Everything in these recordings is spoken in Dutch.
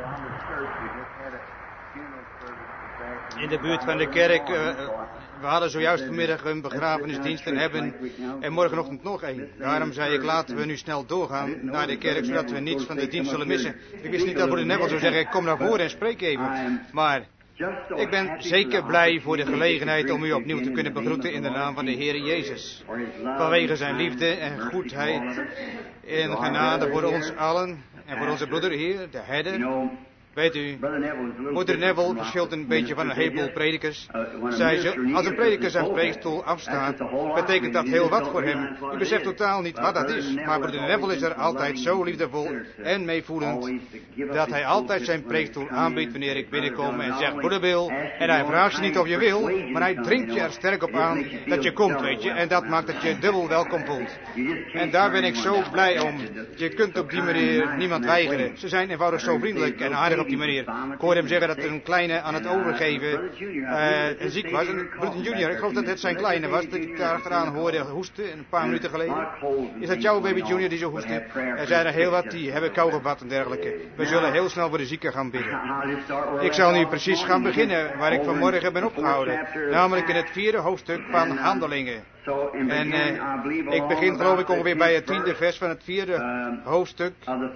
In de buurt van de kerk, we hadden zojuist vanmiddag een begrafenisdienst en hebben er morgenochtend nog een. Daarom zei ik, laten we nu snel doorgaan naar de kerk, zodat we niets van de dienst zullen missen. Ik wist niet dat broeder Neville zou zeggen, kom naar voren en spreek even. Maar ik ben zeker blij voor de gelegenheid om u opnieuw te kunnen begroeten in de naam van de Heer Jezus. Vanwege zijn liefde en goedheid en genade voor ons allen en voor onze broeder hier, de herder. Weet u, broeder Neville verschilt een beetje van een heleboel predikers. Als een prediker zijn preekstoel afstaat, betekent dat heel wat voor hem. U beseft totaal niet wat dat is. Maar broeder Neville is er altijd zo liefdevol en meevoelend, dat hij altijd zijn preekstoel aanbiedt wanneer ik binnenkom en zegt, broeder Bill, en hij vraagt je niet of je wil, maar hij dringt je er sterk op aan dat je komt, weet je. En dat maakt dat je dubbel welkom voelt. En daar ben ik zo blij om. Je kunt op die manier niemand weigeren. Ze zijn eenvoudig zo vriendelijk en aardig op die manier. Ik hoorde hem zeggen dat een kleine aan het overgeven ziek was. En broeder Junior, ik geloof dat het zijn kleine was, dat ik daar achteraan hoorde hoesten een paar minuten geleden. Is dat jouw baby Junior die zo hoestte? Er zijn er heel wat die hebben kou gevat en dergelijke. We zullen heel snel voor de zieken gaan bidden. Ik zal nu precies gaan beginnen waar ik vanmorgen ben opgehouden. Namelijk in het 4e hoofdstuk van Handelingen. En ik begin geloof ik ongeveer bij het 10e vers van het 4e hoofdstuk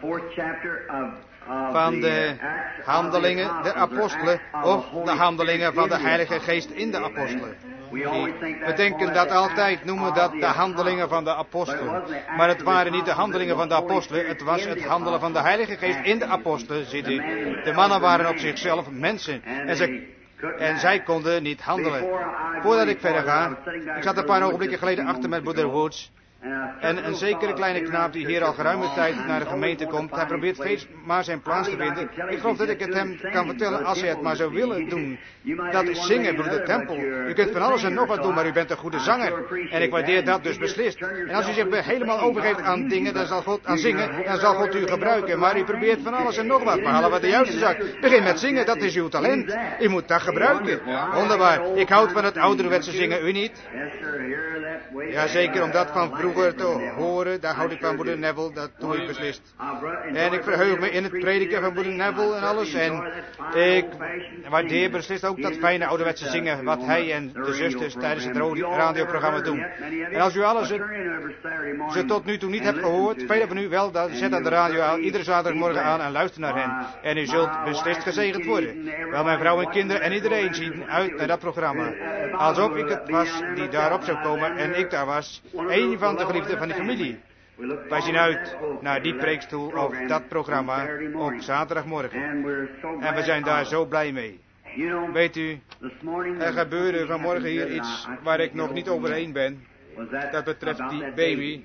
van de handelingen der apostelen, of de handelingen van de Heilige Geest in de apostelen. We denken dat altijd, noemen dat de handelingen van de apostelen. Maar het waren niet de handelingen van de apostelen, het was het handelen van de Heilige Geest in de apostelen, ziet u. De mannen waren op zichzelf mensen en zij konden niet handelen. Voordat ik verder ga, ik zat een paar ogenblikken geleden achter met broeder Woods. En een zekere kleine knaap die hier al geruime tijd naar de gemeente komt, hij probeert steeds maar zijn plaats te vinden. Ik geloof dat ik het hem kan vertellen als hij het maar zou willen doen. Dat is zingen, broeder Tempel. U kunt van alles en nog wat doen, maar u bent een goede zanger. En ik waardeer dat dus beslist. En als u zich helemaal overgeeft aan dingen, dan zal God aan zingen, dan zal God u gebruiken. Maar u probeert van alles en nog wat, maar halen we de juiste zaak. Begin met zingen, dat is uw talent. U moet dat gebruiken. Wonderbaar. Ik houd van het ouderwetse zingen, u niet? Jazeker, om dat van vroeger te horen, daar houd ik van broeder Neville, dat doe ik beslist. En ik verheug me in het prediken van broeder Neville en alles. En ik waardeer beslist ook dat fijne ouderwetse zingen, wat hij en de zusters tijdens het radioprogramma doen. En als u alles ze tot nu toe niet hebt gehoord, velen van u wel, dan zet dan de radio aan, iedere zaterdagmorgen aan en luister naar hen. En u zult beslist gezegend worden. Wel, mijn vrouw en kinderen en iedereen zien uit naar dat programma. Alsof ik het was die daarop zou komen en ik daar was, een van de geliefden van de familie. Wij zien uit naar die preekstoel of dat programma op zaterdagmorgen. En we zijn daar zo blij mee. Weet u, er gebeurde vanmorgen hier iets waar ik nog niet overheen ben. Dat betreft die baby.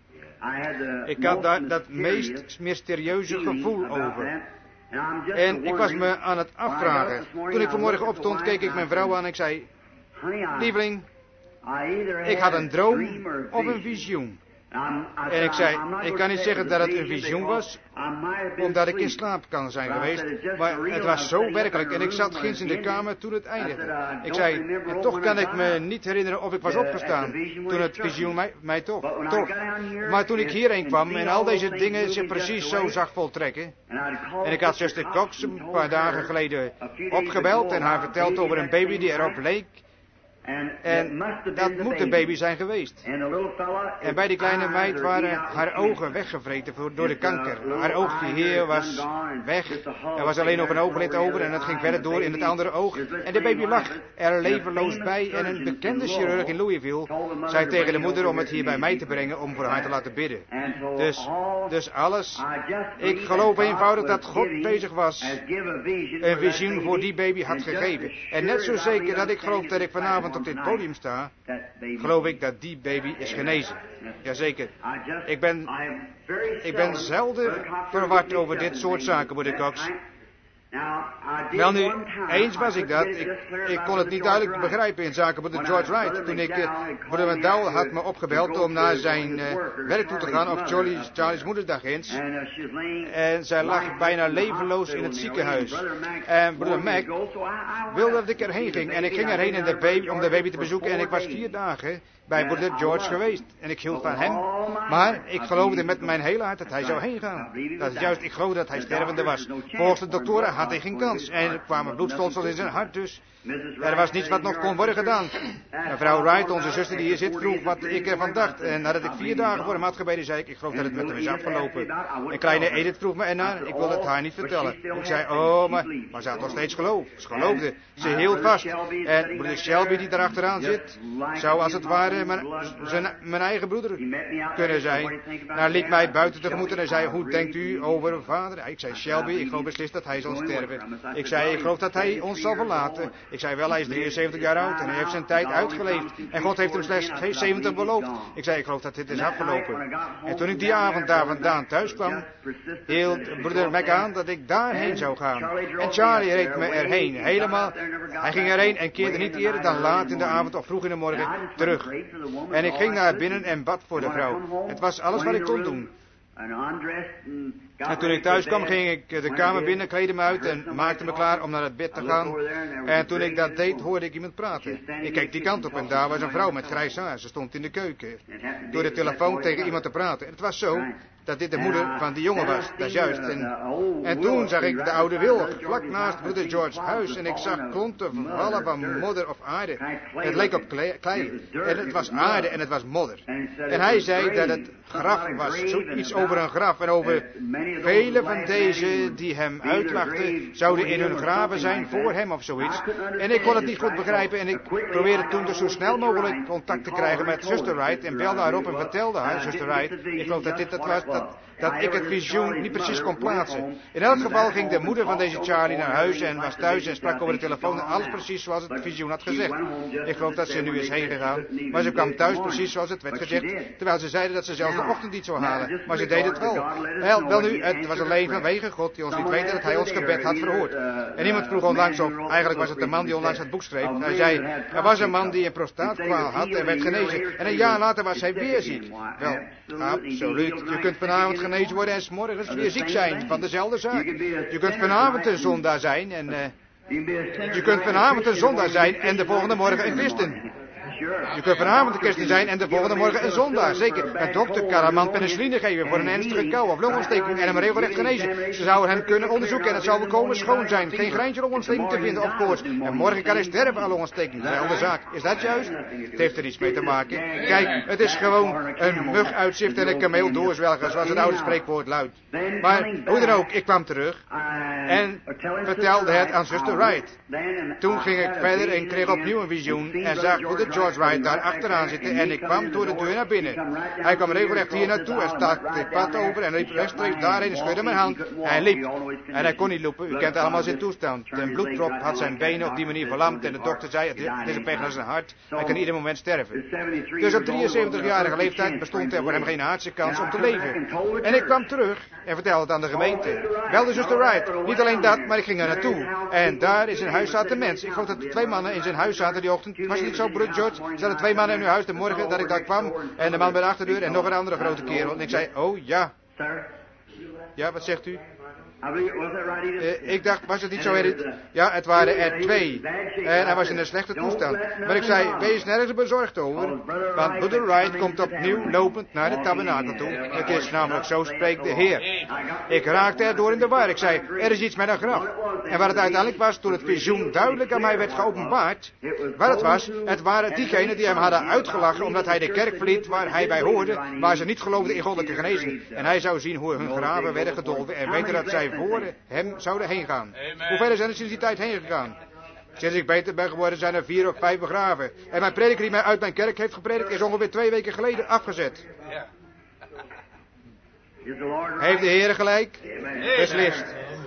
Ik had daar dat meest mysterieuze gevoel over. En ik was me aan het afvragen. Toen ik vanmorgen opstond, keek ik mijn vrouw aan en ik zei, lieveling, ik had een droom of een visioen. En ik zei, ik kan niet zeggen dat het een visioen was, omdat ik in slaap kan zijn geweest, maar het was zo werkelijk. En ik zat ginds in de kamer toen het eindigde. Ik zei, en toch kan ik me niet herinneren of ik was opgestaan, toen het visioen mij toch. Maar toen ik hierheen kwam en al deze dingen zich precies zo zag voltrekken, en ik had zuster Cox een paar dagen geleden opgebeld en haar verteld over een baby die erop leek. En dat moet de baby zijn geweest. En bij die kleine meid waren haar ogen weggevreten door de kanker. Haar oogje hier was weg. Er was alleen nog een ooglid over en het ging verder door in het andere oog. En de baby lag er levenloos bij. En een bekende chirurg in Louisville zei tegen de moeder om het hier bij mij te brengen om voor haar te laten bidden. Dus alles. Ik geloof eenvoudig dat God bezig was. Een visioen voor die baby had gegeven. En net zo zeker dat ik geloof dat ik vanavond op dit podium sta, geloof ik dat die baby is genezen. Jazeker. Ik ben zelden verward over dit soort zaken, broeder Cox. Wel nu, eens was ik dat. Ik kon het niet duidelijk begrijpen in zaken broeder George Wright. Toen broeder McDowell had me opgebeld om naar zijn werk toe te gaan op Charlie's moederdag eens. En zij lag bijna levenloos in het ziekenhuis. En broeder Mac wilde dat ik erheen ging. En ik ging erheen om de baby te bezoeken. En ik was 4 dagen bij broeder George geweest. En ik hield van hem. Maar ik geloofde met mijn hele hart dat hij zou heen gaan. Dat is juist, ik geloofde dat hij stervende was. Volgens de doktoren had hij geen kans. En er kwamen bloedstolsels in zijn hart dus. Er was niets wat nog kon worden gedaan. Mevrouw Wright, onze zuster die hier zit, vroeg wat ik ervan dacht. En nadat ik 4 dagen voor hem had gebeden, zei ik geloof dat het met hem is afgelopen. En kleine Edith vroeg me ernaar, ik wilde het haar niet vertellen. Ik zei, oh, maar ze had nog steeds geloof. Ze geloofde. Ze hield vast. En broeder Shelby die daar achteraan zit, zou als het ware mijn eigen broeder kunnen zijn. Hij liep mij buiten tegemoet en hij zei, hoe denkt u over vader? Ik zei, Shelby, ik geloof beslist dat hij zal sterven. Ik zei, ik geloof dat hij ons zal verlaten. Ik zei wel, hij is 73 jaar oud en hij heeft zijn tijd uitgeleefd. En God heeft hem slechts 70 beloofd. Ik zei, ik geloof dat dit is afgelopen. En toen ik die avond daar vandaan thuis kwam, hield broeder Mac aan dat ik daarheen zou gaan. En Charlie reed me erheen. Helemaal. Hij ging erheen en keerde niet eerder dan laat in de avond of vroeg in de morgen terug. En ik ging naar binnen en bad voor de vrouw. Het was alles wat ik kon doen. En toen ik thuis kwam, ging ik de kamer binnen, kleedde me uit en maakte me klaar om naar het bed te gaan. En toen ik dat deed, hoorde ik iemand praten. Ik keek die kant op en daar was een vrouw met grijs haar. Ze stond in de keuken door de telefoon tegen iemand te praten. En het was zo dat dit de moeder van die jongen was, dat is juist. En toen zag ik de oude Wil vlak naast broeder George's huis en ik zag klonten vallen van modder of aarde. Het leek op klei. En het was aarde en het was modder. En hij zei dat het graf was, zoiets over een graf en over vele van deze die hem uitlachten zouden in hun graven zijn voor hem of zoiets. En ik kon het niet goed begrijpen en ik probeerde toen dus zo snel mogelijk contact te krijgen met zuster Wright en belde haar op en vertelde haar, zuster Wright, ik geloof dat dit het was, dat ik het visioen niet precies kon plaatsen. In elk geval ging de moeder van deze Charlie naar huis en was thuis en sprak over de telefoon en alles precies zoals het visioen had gezegd. Ik geloof dat ze nu is heen gegaan, maar ze kwam thuis precies zoals het werd gezegd, terwijl ze zeiden dat ze zelfs de ochtenddienst zou halen, maar ze deed het wel. Wel nu, het was alleen vanwege God die ons liet weten dat hij ons gebed had verhoord. En iemand vroeg onlangs op, eigenlijk was het de man die onlangs het boek schreef, hij zei, er was een man die een prostaatkwaal had en werd genezen en een jaar later was hij weer ziek. Wel, absoluut, je kunt vanavond genezen worden en 's morgens weer ziek zijn van dezelfde zaak. Je kunt vanavond een zondaar zijn en de volgende morgen een christen. Je kunt vanavond een christen zijn en de volgende morgen een zondaar. Zeker, een dokter kan een man penicilline geven voor een ernstige kou of longontsteking en hem regelrecht genezen. Ze zouden hem kunnen onderzoeken en het zal volkomen schoon zijn. Geen greintje longontsteking te vinden of koorts. En morgen kan hij sterven aan longontsteking. Dezelfde zaak. Is dat juist? Het heeft er iets mee te maken. Kijk, het is gewoon een mug uitzift en een kameel doorzwelgen, zoals het oude spreekwoord luidt. Maar hoe dan ook, ik kwam terug en vertelde het aan zuster Wright. Toen ging ik verder en kreeg opnieuw een visioen en zag hoe de George Wright daar achteraan zitten en ik kwam door de deur naar binnen. Hij kwam regelrecht hier naartoe en stak het pad over en liep rechtstreeks daarheen en schudde mijn hand. Hij liep en hij kon niet lopen, u kent allemaal zijn toestand. De bloeddrop had zijn benen op die manier verlamd en de dokter zei het is een pech aan zijn hart, hij kan ieder moment sterven. Dus op 73-jarige leeftijd bestond er voor hem geen aardse kans om te leven. En ik kwam terug en vertelde het aan de gemeente. Wel de zuster Wright, niet alleen dat, maar ik ging er naartoe. En daar in zijn huis zaten mensen. Ik geloof dat er 2 mannen in zijn huis zaten die ochtend. Was het niet zo, broeder George? Er zaten 2 mannen in uw huis de morgen dat ik daar kwam. En de man bij de achterdeur en nog een andere grote kerel. En ik zei, oh ja. Ja, wat zegt u? Ik dacht, was het niet zo, Edith? Ja, het waren er 2. En hij was in een slechte toestand. Maar ik zei, wees nergens bezorgd over. Want broeder Wright komt opnieuw lopend naar de tabernakel toe. Het is namelijk zo spreekt de Heer. Ik raakte erdoor in de war. Ik zei, er is iets met een graf. En wat het uiteindelijk was, toen het visioen duidelijk aan mij werd geopenbaard. Wat het waren diegenen die hem hadden uitgelachen omdat hij de kerk verliet waar hij bij hoorde. Waar ze niet geloofden in goddelijke genezing. En hij zou zien hoe hun graven werden gedolven en weten dat zij voor hem zouden heen gaan. Hoeveel zijn er sinds die tijd heen gegaan? Sinds ik beter ben geworden zijn er 4 of 5 begraven. En mijn prediker die mij uit mijn kerk heeft gepredikt is ongeveer 2 weken geleden afgezet. Heeft de Heer gelijk? Beslist.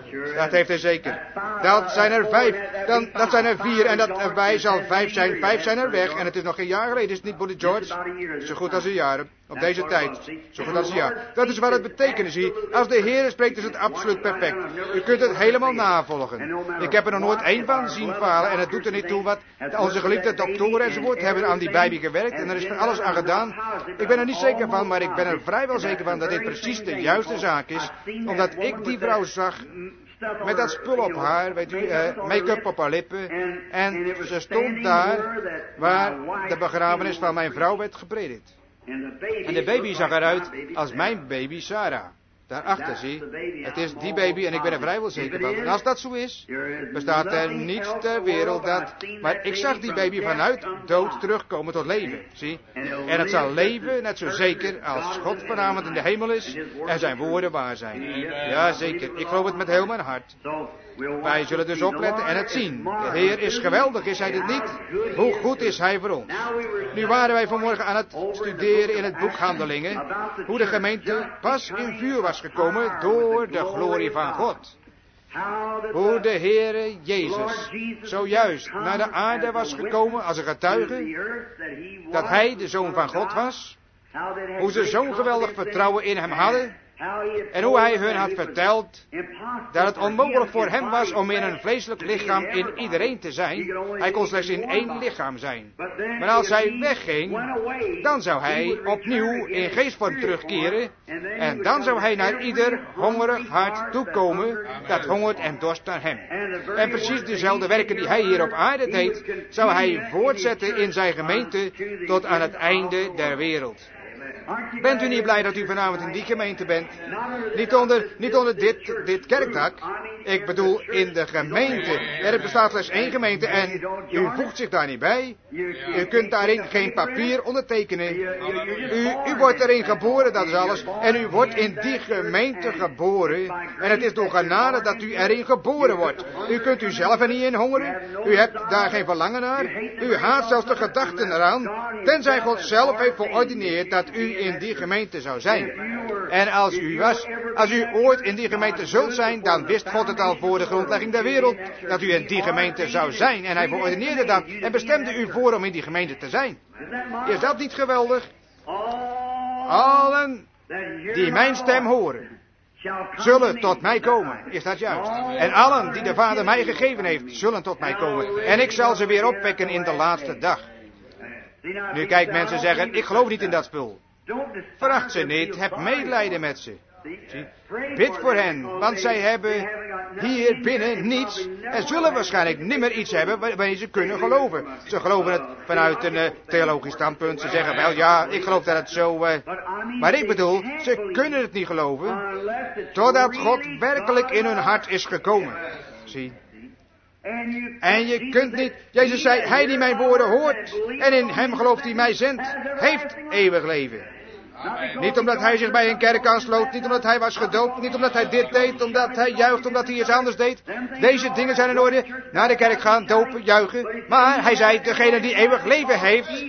Dat heeft hij zeker. Dat zijn er 5. Dat zijn er 4 en dat erbij zal 5 zijn. 5 zijn er weg en het is nog geen jaar geleden. Is het niet, Brother George? Zo goed als een jaar. Op deze tijd. Zo goed als een jaar. Dat is wat het betekent, zie. Als de Heer spreekt is het absoluut perfect. U kunt het helemaal navolgen. Ik heb er nog nooit 1 van zien falen en het doet er niet toe wat onze geliefde doktoren enzovoort hebben aan die baby gewerkt en er is van alles aan gedaan. Ik ben er niet zeker van, maar ik ben er vrijwel zeker van dat dit precies de juiste zaak is. Omdat ik die vrouw zag met dat spul op haar, weet u, make-up op haar lippen. En ze stond daar waar de begrafenis van mijn vrouw werd gepredikt. En de baby zag eruit als mijn baby Sarah. Daarachter, zie. Het is die baby en ik ben er vrijwel zeker van. En als dat zo is, bestaat er niets ter wereld dat... Maar ik zag die baby vanuit dood terugkomen tot leven, zie. En het zal leven, net zo zeker als God vanavond in de hemel is en zijn woorden waar zijn. Ja, zeker. Ik geloof het met heel mijn hart. Wij zullen dus opletten en het zien. De Heer is geweldig, is Hij dit niet? Hoe goed is Hij voor ons? Nu waren wij vanmorgen aan het studeren in het boek Handelingen, hoe de gemeente pas in vuur was gekomen door de glorie van God. Hoe de Heere Jezus zojuist naar de aarde was gekomen als een getuige dat Hij de Zoon van God was. Hoe ze zo'n geweldig vertrouwen in Hem hadden. En hoe Hij hun had verteld dat het onmogelijk voor Hem was om in een vleeselijk lichaam in iedereen te zijn. Hij kon slechts in 1 lichaam zijn. Maar als Hij wegging, dan zou Hij opnieuw in geestvorm terugkeren. En dan zou Hij naar ieder hongerig hart toekomen dat hongert en dorst naar Hem. En precies dezelfde werken die Hij hier op aarde deed, zou Hij voortzetten in zijn gemeente tot aan het einde der wereld. Bent u niet blij dat u vanavond in die gemeente bent? Niet onder dit kerkdak. Ik bedoel in de gemeente. Er bestaat slechts 1 gemeente en u voegt zich daar niet bij. U kunt daarin geen papier ondertekenen. U wordt erin geboren, dat is alles. En u wordt in die gemeente geboren. En het is door genade dat u erin geboren wordt. U kunt u zelf er niet in hongeren. U hebt daar geen verlangen naar. U haat zelfs de gedachten eraan. Tenzij God zelf heeft verordineerd dat u in die gemeente zou zijn. En als u ooit in die gemeente zult zijn, dan wist God het al voor de grondlegging der wereld, dat u in die gemeente zou zijn. En Hij verordineerde dat en bestemde u voor om in die gemeente te zijn. Is dat niet geweldig? Allen die mijn stem horen, zullen tot mij komen. Is dat juist? En allen die de Vader mij gegeven heeft, zullen tot mij komen. En ik zal ze weer opwekken in de laatste dag. Nu kijk, mensen zeggen, ik geloof niet in dat spul. Veracht ze niet, heb medelijden met ze. Zie, bid voor hen, want zij hebben hier binnen niets en zullen waarschijnlijk nimmer iets hebben waarmee ze kunnen geloven. Ze geloven het vanuit een theologisch standpunt. Ze zeggen wel, ja, ik geloof dat het zo... Maar ik bedoel, ze kunnen het niet geloven totdat God werkelijk in hun hart is gekomen. Zie. En je kunt niet... Jezus zei, hij die mijn woorden hoort en in hem gelooft die mij zendt, heeft eeuwig leven. Niet omdat hij zich bij een kerk aansloot, niet omdat hij was gedoopt, niet omdat hij dit deed, omdat hij juicht, omdat hij iets anders deed. Deze dingen zijn in orde. Naar de kerk gaan, dopen, juichen. Maar hij zei, degene die eeuwig leven heeft,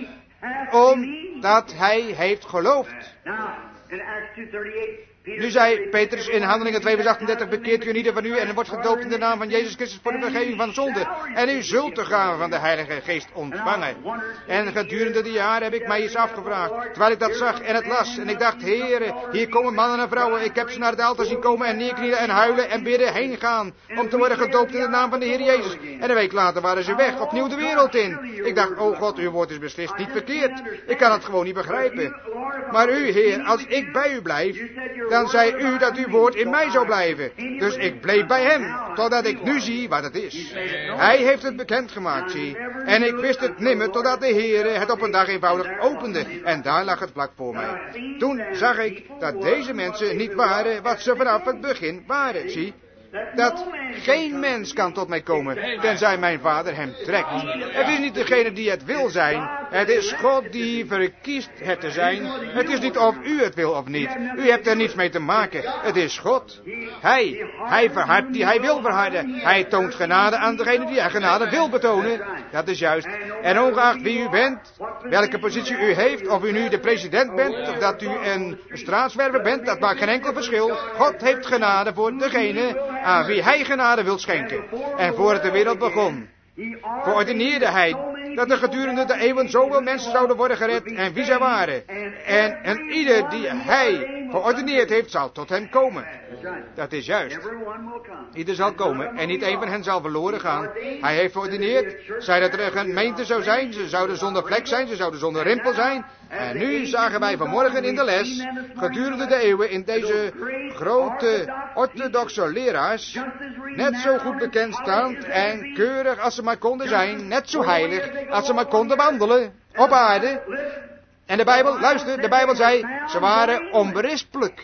omdat hij heeft geloofd. Nu zei Petrus in Handelingen 2 vers 38, bekeert u in ieder van u en wordt gedoopt in de naam van Jezus Christus voor de vergeving van zonde. En u zult de gave van de Heilige Geest ontvangen. En gedurende die jaren heb ik mij iets afgevraagd, terwijl ik dat zag en het las. En ik dacht, Heere, hier komen mannen en vrouwen. Ik heb ze naar het altaar zien komen en neerknielen en huilen en bidden, heen gaan. Om te worden gedoopt in de naam van de Heer Jezus. En een week later waren ze weg, opnieuw de wereld in. Ik dacht, oh God, uw woord is beslist niet verkeerd. Ik kan het gewoon niet begrijpen. Maar u, Heer, als ik bij u blijf, dan zei u dat uw woord in mij zou blijven. Dus ik bleef bij hem, totdat ik nu zie wat het is. Hij heeft het bekendgemaakt, zie. En ik wist het nimmer, totdat de Heere het op een dag eenvoudig opende. En daar lag het vlak voor mij. Toen zag ik dat deze mensen niet waren wat ze vanaf het begin waren, zie. Dat geen mens kan tot mij komen, tenzij mijn Vader hem trekt. Het is niet degene die het wil zijn, Het is God die verkiest het te zijn. Het is niet of u het wil of niet. U hebt er niets mee te maken. Het is God. Hij verhardt die hij wil verharden. Hij toont genade aan degene die hij genade wil betonen. Dat is juist. En ongeacht wie u bent, welke positie u heeft, of u nu de president bent, of dat u een straatzwerver bent, dat maakt geen enkel verschil. God heeft genade voor degene aan wie hij genade wil schenken. En voor de wereld begon, verordineerde hij dat er gedurende de eeuwen zoveel mensen zouden worden gered en wie zij waren. En ieder die hij verordineerd heeft, zal tot hem komen. Dat is juist. Ieder zal komen en niet een van hen zal verloren gaan. Hij heeft verordineerd, zei dat er een gemeente zou zijn. Ze zouden zonder vlek zijn, ze zouden zonder rimpel zijn. En nu zagen wij vanmorgen in de les, gedurende de eeuwen in deze grote orthodoxe leraars, net zo goed bekend staan en keurig als ze maar konden zijn, net zo heilig als ze maar konden wandelen op aarde. En de Bijbel, luister, de Bijbel zei, ze waren onberispelijk.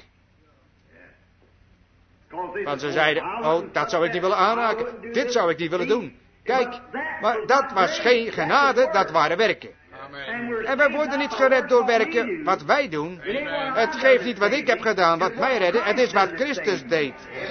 Want ze zeiden, oh, dat zou ik niet willen aanraken, dit zou ik niet willen doen. Kijk, maar dat was geen genade, dat waren werken. En wij worden niet gered door werken wat wij doen. Het geeft niet wat ik heb gedaan, wat mij redde. Het is wat Christus deed.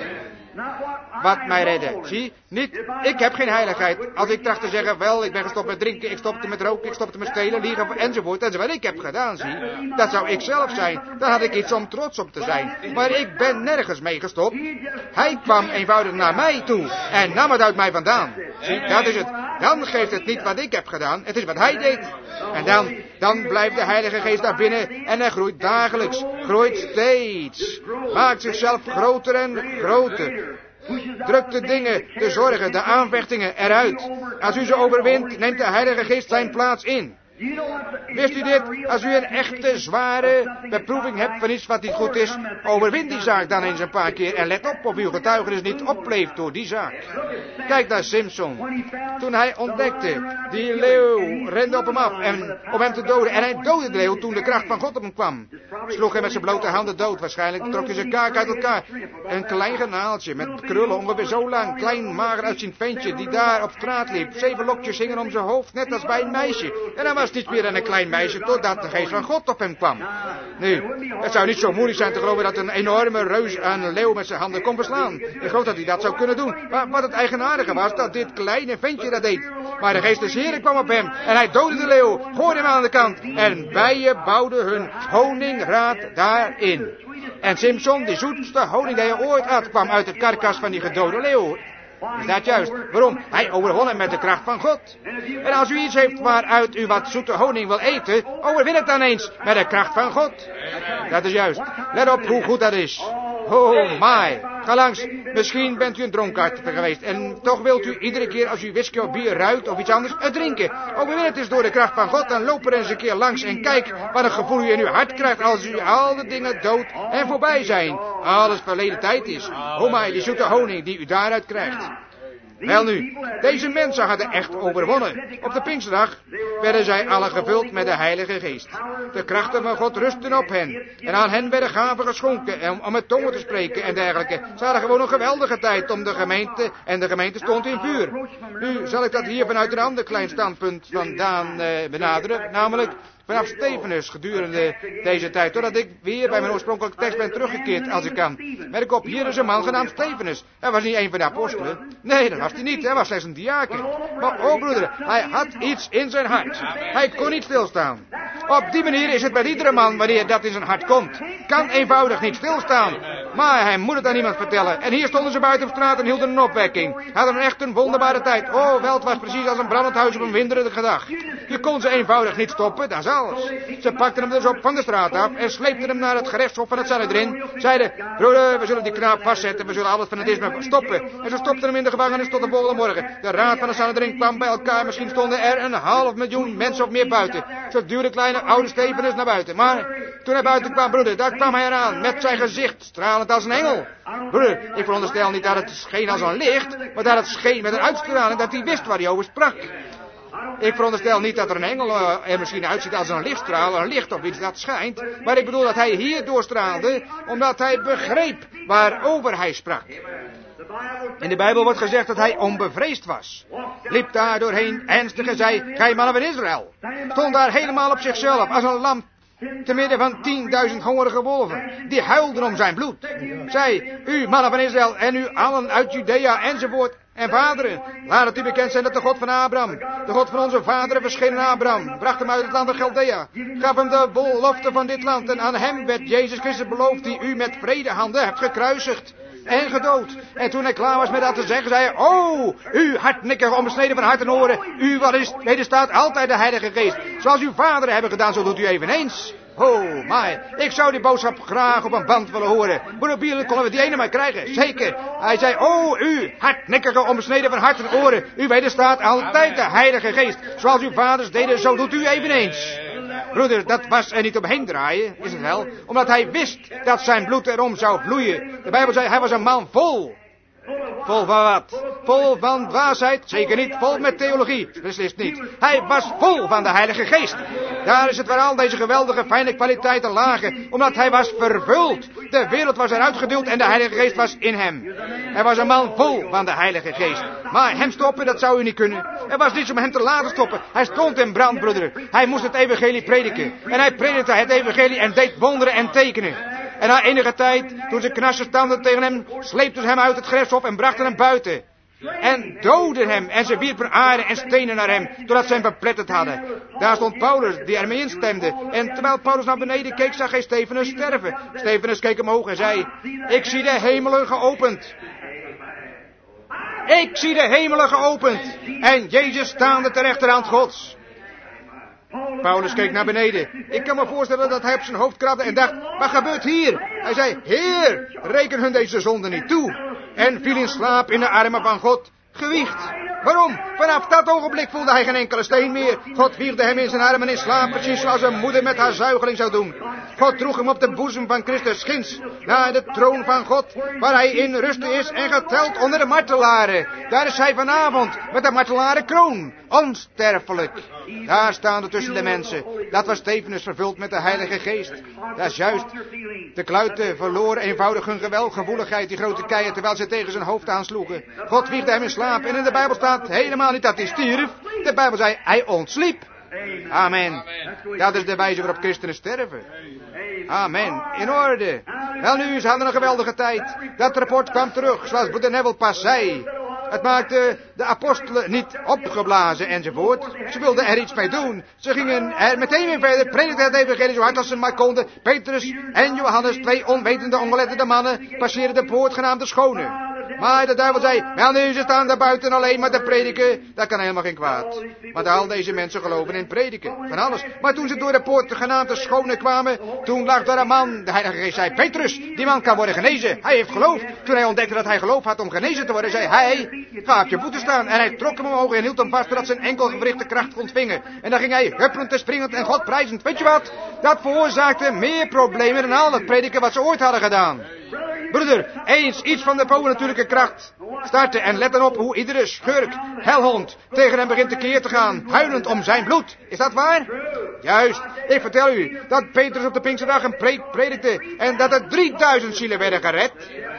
Wat mij redde. Zie, niet, ik heb geen heiligheid. Als ik tracht te zeggen, wel, ik ben gestopt met drinken, ik stopte met roken, ik stopte met stelen, liegen, enzovoort. Dat is wat ik heb gedaan, zie. Dat zou ik zelf zijn. Dan had ik iets om trots op te zijn. Maar ik ben nergens mee gestopt. Hij kwam eenvoudig naar mij toe en nam het uit mij vandaan. Zie, dat is het. Dan geeft het niet wat ik heb gedaan. Het is wat hij deed. En dan blijft de Heilige Geest daar binnen en hij groeit dagelijks. Groeit steeds. Maakt zichzelf groter en groter. Drukt de dingen, de zorgen, de aanvechtingen eruit. Als u ze overwint, neemt de Heilige Geest zijn plaats in. Wist u dit? Als u een echte, zware beproeving hebt van iets wat niet goed is, overwint die zaak dan eens een paar keer en let op of uw getuigenis niet opleeft door die zaak. Kijk naar Simson. Toen hij ontdekte, die leeuw rende op hem af om hem te doden. En hij doodde de leeuw toen de kracht van God op hem kwam. Sloeg hem met zijn blote handen dood. Waarschijnlijk trok hij zijn kaak uit elkaar. Een klein genaaltje met krullen ongeveer zo lang. Klein, mager uitziend ventje die daar op straat liep. 7 lokjes hingen om zijn hoofd, net als bij een meisje. En hij was niet meer dan een klein meisje totdat de geest van God op hem kwam. Nu, het zou niet zo moeilijk zijn te geloven dat een enorme reus een leeuw met zijn handen kon verslaan. Ik geloof dat hij dat zou kunnen doen. Maar wat het eigenaardige was, dat dit kleine ventje dat deed. Maar de geest des Heren kwam op hem en hij doodde de leeuw, gooide hem aan de kant. En bijen bouwden hun honingraad daarin. En Simson, die zoetste honing die hij ooit had, kwam uit de karkas van die gedode leeuw. Is dat juist? Waarom? Hij overwon hem met de kracht van God. En als u iets heeft waaruit u wat zoete honing wil eten, overwin het dan eens met de kracht van God. Dat is juist. Let op hoe goed dat is. Oh my. Ga langs. Misschien bent u een dronkaard geweest. En toch wilt u iedere keer als u whisky of bier ruikt of iets anders het drinken. Overwin het eens door de kracht van God. Dan loop er eens een keer langs en kijk wat een gevoel u in uw hart krijgt als u al de dingen dood en voorbij zijn. Alles verleden tijd is. Oh my, die zoete honing die u daaruit krijgt. Welnu, deze mensen hadden echt overwonnen. Op de Pinksterdag werden zij alle gevuld met de Heilige Geest. De krachten van God rusten op hen. En aan hen werden gaven geschonken om met tongen te spreken en dergelijke. Ze hadden gewoon een geweldige tijd om de gemeente, en de gemeente stond in vuur. Nu zal ik dat hier vanuit een ander klein standpunt vandaan benaderen, namelijk vanaf Stefanus gedurende deze tijd, totdat ik weer bij mijn oorspronkelijke tekst ben teruggekeerd als ik kan. Merk op, hier is een man genaamd Stefanus. Hij was niet een van de apostelen. Nee, dat was hij niet. Hij was slechts een diaken. Maar, oh broeder, hij had iets in zijn hart. Hij kon niet stilstaan. Op die manier is het bij iedere man wanneer dat in zijn hart komt. Kan eenvoudig niet stilstaan. Maar hij moet het aan iemand vertellen. En hier stonden ze buiten op straat en hielden een opwekking. Hadden echt een wonderbare tijd. Oh, wel, het was precies als een brandend huis op een winderige dag. Je kon ze eenvoudig niet stoppen, dat is alles. Ze pakten hem dus op van de straat af en sleepten hem naar het gerechtshof van het Sanhedrin. Zeiden, broeder, we zullen die knaap vastzetten, we zullen alles fanatisme stoppen. En ze stopten hem in de gevangenis tot de volgende morgen. De raad van het Sanhedrin kwam bij elkaar, misschien stonden er 500.000 mensen of meer buiten. Zo duwde kleine oude Stefanus naar buiten. Maar toen hij buiten kwam, broeder, daar kwam hij eraan, met zijn gezicht, stralend als een engel. Broeder, ik veronderstel niet dat het scheen als een licht, maar dat het scheen met een uitstraling dat hij wist waar hij over sprak. Ik veronderstel niet dat er een engel er misschien uitziet als een lichtstraal, een licht of iets dat schijnt. Maar ik bedoel dat hij hier doorstraalde, omdat hij begreep waarover hij sprak. In de Bijbel wordt gezegd dat hij onbevreesd was. Liep daar doorheen ernstig en zei, gij mannen van Israël. Stond daar helemaal op zichzelf, als een lam te midden van 10.000 hongerige wolven. Die huilden om zijn bloed. Zei, u mannen van Israël en u allen uit Judea enzovoort. En vaderen, laat het u bekend zijn dat de God van Abraham, de God van onze vaderen verscheen aan Abraham, bracht hem uit het land van Chaldea, gaf hem de belofte van dit land en aan hem werd Jezus Christus beloofd die u met vredehanden hebt gekruisigd en gedood. En toen hij klaar was met dat te zeggen, zei hij, o, u hardnekkig onbesneden van hart en oren, u wederstaat altijd de Heilige Geest. Zoals uw vaderen hebben gedaan, zo doet u eveneens. Oh, my. Ik zou die boodschap graag op een band willen horen. Broeder Biel, konden we die ene maar krijgen? Zeker. Hij zei, oh, u hardnekkige onbesneden van hart en oren, u wederstaat altijd de Heilige Geest. Zoals uw vaders deden, zo doet u eveneens. Broeder, dat was er niet omheen draaien, is het wel? Omdat hij wist dat zijn bloed erom zou vloeien. De Bijbel zei, hij was een man vol. Vol van wat? Vol van dwaasheid? Zeker niet. Vol met theologie? Beslist niet. Hij was vol van de Heilige Geest. Daar is het waar al deze geweldige fijne kwaliteiten lagen. Omdat hij was vervuld. De wereld was eruit geduwd en de Heilige Geest was in hem. Hij was een man vol van de Heilige Geest. Maar hem stoppen, dat zou u niet kunnen. Er was niets om hem te laten stoppen. Hij stond in brand, broeder. Hij moest het evangelie prediken. En hij predikte het evangelie en deed wonderen en tekenen. En na enige tijd, toen ze knarsers standen tegen hem, sleepten ze hem uit het gerechtshof en brachten hem buiten. En doodden hem. En ze wierpen aarde en stenen naar hem, totdat ze hem verpletterd hadden. Daar stond Paulus, die ermee instemde. En terwijl Paulus naar beneden keek, zag hij Stefanus sterven. Stefanus keek omhoog en zei, ik zie de hemelen geopend. Ik zie de hemelen geopend. En Jezus staande ter rechterhand Gods. Paulus keek naar beneden. Ik kan me voorstellen dat hij op zijn hoofd krabde en dacht, wat gebeurt hier? Hij zei, Heer, reken hun deze zonde niet toe. En viel in slaap in de armen van God, gewiegd. Waarom? Vanaf dat ogenblik voelde hij geen enkele steen meer. God wiegde hem in zijn armen in slaap, precies zoals een moeder met haar zuigeling zou doen. God droeg hem op de boezem van Christus ginds, naar de troon van God, waar hij in rusten is en geteld onder de martelaren. Daar is hij vanavond, met de martelarenkroon, onsterfelijk. Daar staan we tussen de mensen. Dat was Stefanus vervuld met de Heilige Geest. Dat is juist. De kluiten verloren eenvoudig hun gewelgevoeligheid, die grote keien, terwijl ze tegen zijn hoofd aansloegen. God wiegde hem in slaap en in de Bijbel staat helemaal niet dat hij stierf. De Bijbel zei, hij ontsliep. Amen. Dat is de wijze waarop christenen sterven. Amen. In orde. Wel nu, ze hadden een geweldige tijd. Dat rapport kwam terug, zoals broeder Neville pas zei. Het maakte de apostelen niet opgeblazen enzovoort. Ze wilden er iets mee doen. Ze gingen er meteen weer verder, predikten het evangelie zo hard als ze maar konden. Petrus en Johannes, 2 onwetende, ongeletterde mannen, passeerden de poort genaamd de Schone. Maar de duivel zei, wel nu, ze staan daar buiten alleen maar te prediken. Dat kan helemaal geen kwaad. Want al deze mensen geloven in prediken. Van alles. Maar toen ze door de poort genaamd de Schone kwamen, toen lag daar een man. De Heilige Geest zei, Petrus, die man kan worden genezen. Hij heeft geloof. Toen hij ontdekte dat hij geloof had om genezen te worden, zei hij, ga op je voeten staan. En hij trok hem omhoog en hield hem vast, zodat zijn enkelgewricht de kracht ontvingen. En dan ging hij huppelend en springend en God prijzend. Weet je wat? Dat veroorzaakte meer problemen dan al het prediken wat ze ooit hadden gedaan. Broeder, eens iets van de bovennatuurlijke kracht starten en let dan op hoe iedere schurk, helhond, tegen hem begint tekeer te gaan, huilend om zijn bloed. Is dat waar? Juist. Ik vertel u dat Petrus op de Pinksterdag een preek predikte en dat er 3000 zielen werden gered.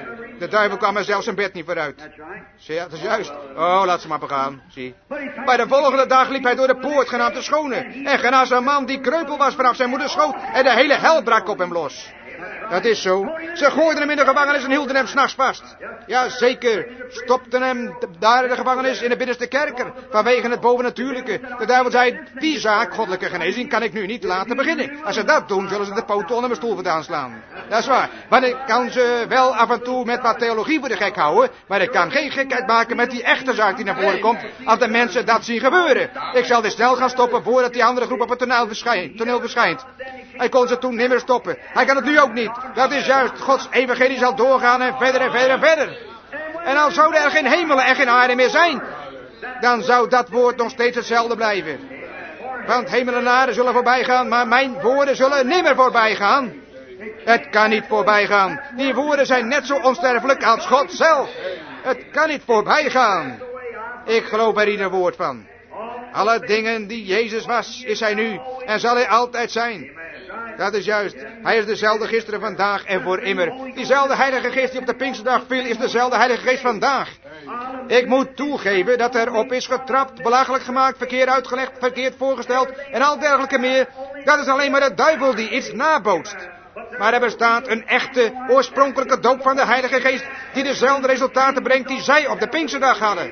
De duivel kwam er zelfs zijn bed niet vooruit. Zie je, dat is juist. Oh, laat ze maar begaan. Zie. Bij de volgende dag liep hij door de poort genaamd de Schone en genas een man die kreupel was vanaf zijn moeders schoot en de hele hel brak op hem los. Dat is zo. Ze gooiden hem in de gevangenis en hielden hem 's nachts vast. Ja, zeker. Stopten hem daar in de gevangenis in de binnenste kerker. Vanwege het bovennatuurlijke. De duivel zei, die zaak, goddelijke genezing, kan ik nu niet laten beginnen. Als ze dat doen, zullen ze de poten onder mijn stoel vandaan slaan. Dat is waar. Maar ik kan ze wel af en toe met wat theologie voor de gek houden. Maar ik kan geen gekheid maken met die echte zaak die naar voren komt. Als de mensen dat zien gebeuren. Ik zal dit snel gaan stoppen voordat die andere groep op het toneel verschijnt. Hij kon ze toen nimmer stoppen. Hij kan het nu ook niet. Dat is juist. Gods evangelie zal doorgaan en verder en verder en verder. En al zouden er geen hemelen en geen aarde meer zijn, dan zou dat woord nog steeds hetzelfde blijven. Want hemel en aarde zullen voorbij gaan, maar mijn woorden zullen nimmer voorbij gaan. Het kan niet voorbij gaan. Die woorden zijn net zo onsterfelijk als God zelf. Het kan niet voorbij gaan. Ik geloof er ieder woord van. Alle dingen die Jezus was, is hij nu en zal hij altijd zijn. Dat is juist. Hij is dezelfde gisteren, vandaag en voor immer. Diezelfde Heilige Geest die op de Pinksterdag viel, is dezelfde Heilige Geest vandaag. Ik moet toegeven dat er op is getrapt, belachelijk gemaakt, verkeerd uitgelegd, verkeerd voorgesteld en al dergelijke meer. Dat is alleen maar de duivel die iets nabootst. Maar er bestaat een echte, oorspronkelijke doop van de Heilige Geest die dezelfde resultaten brengt die zij op de Pinksterdag hadden.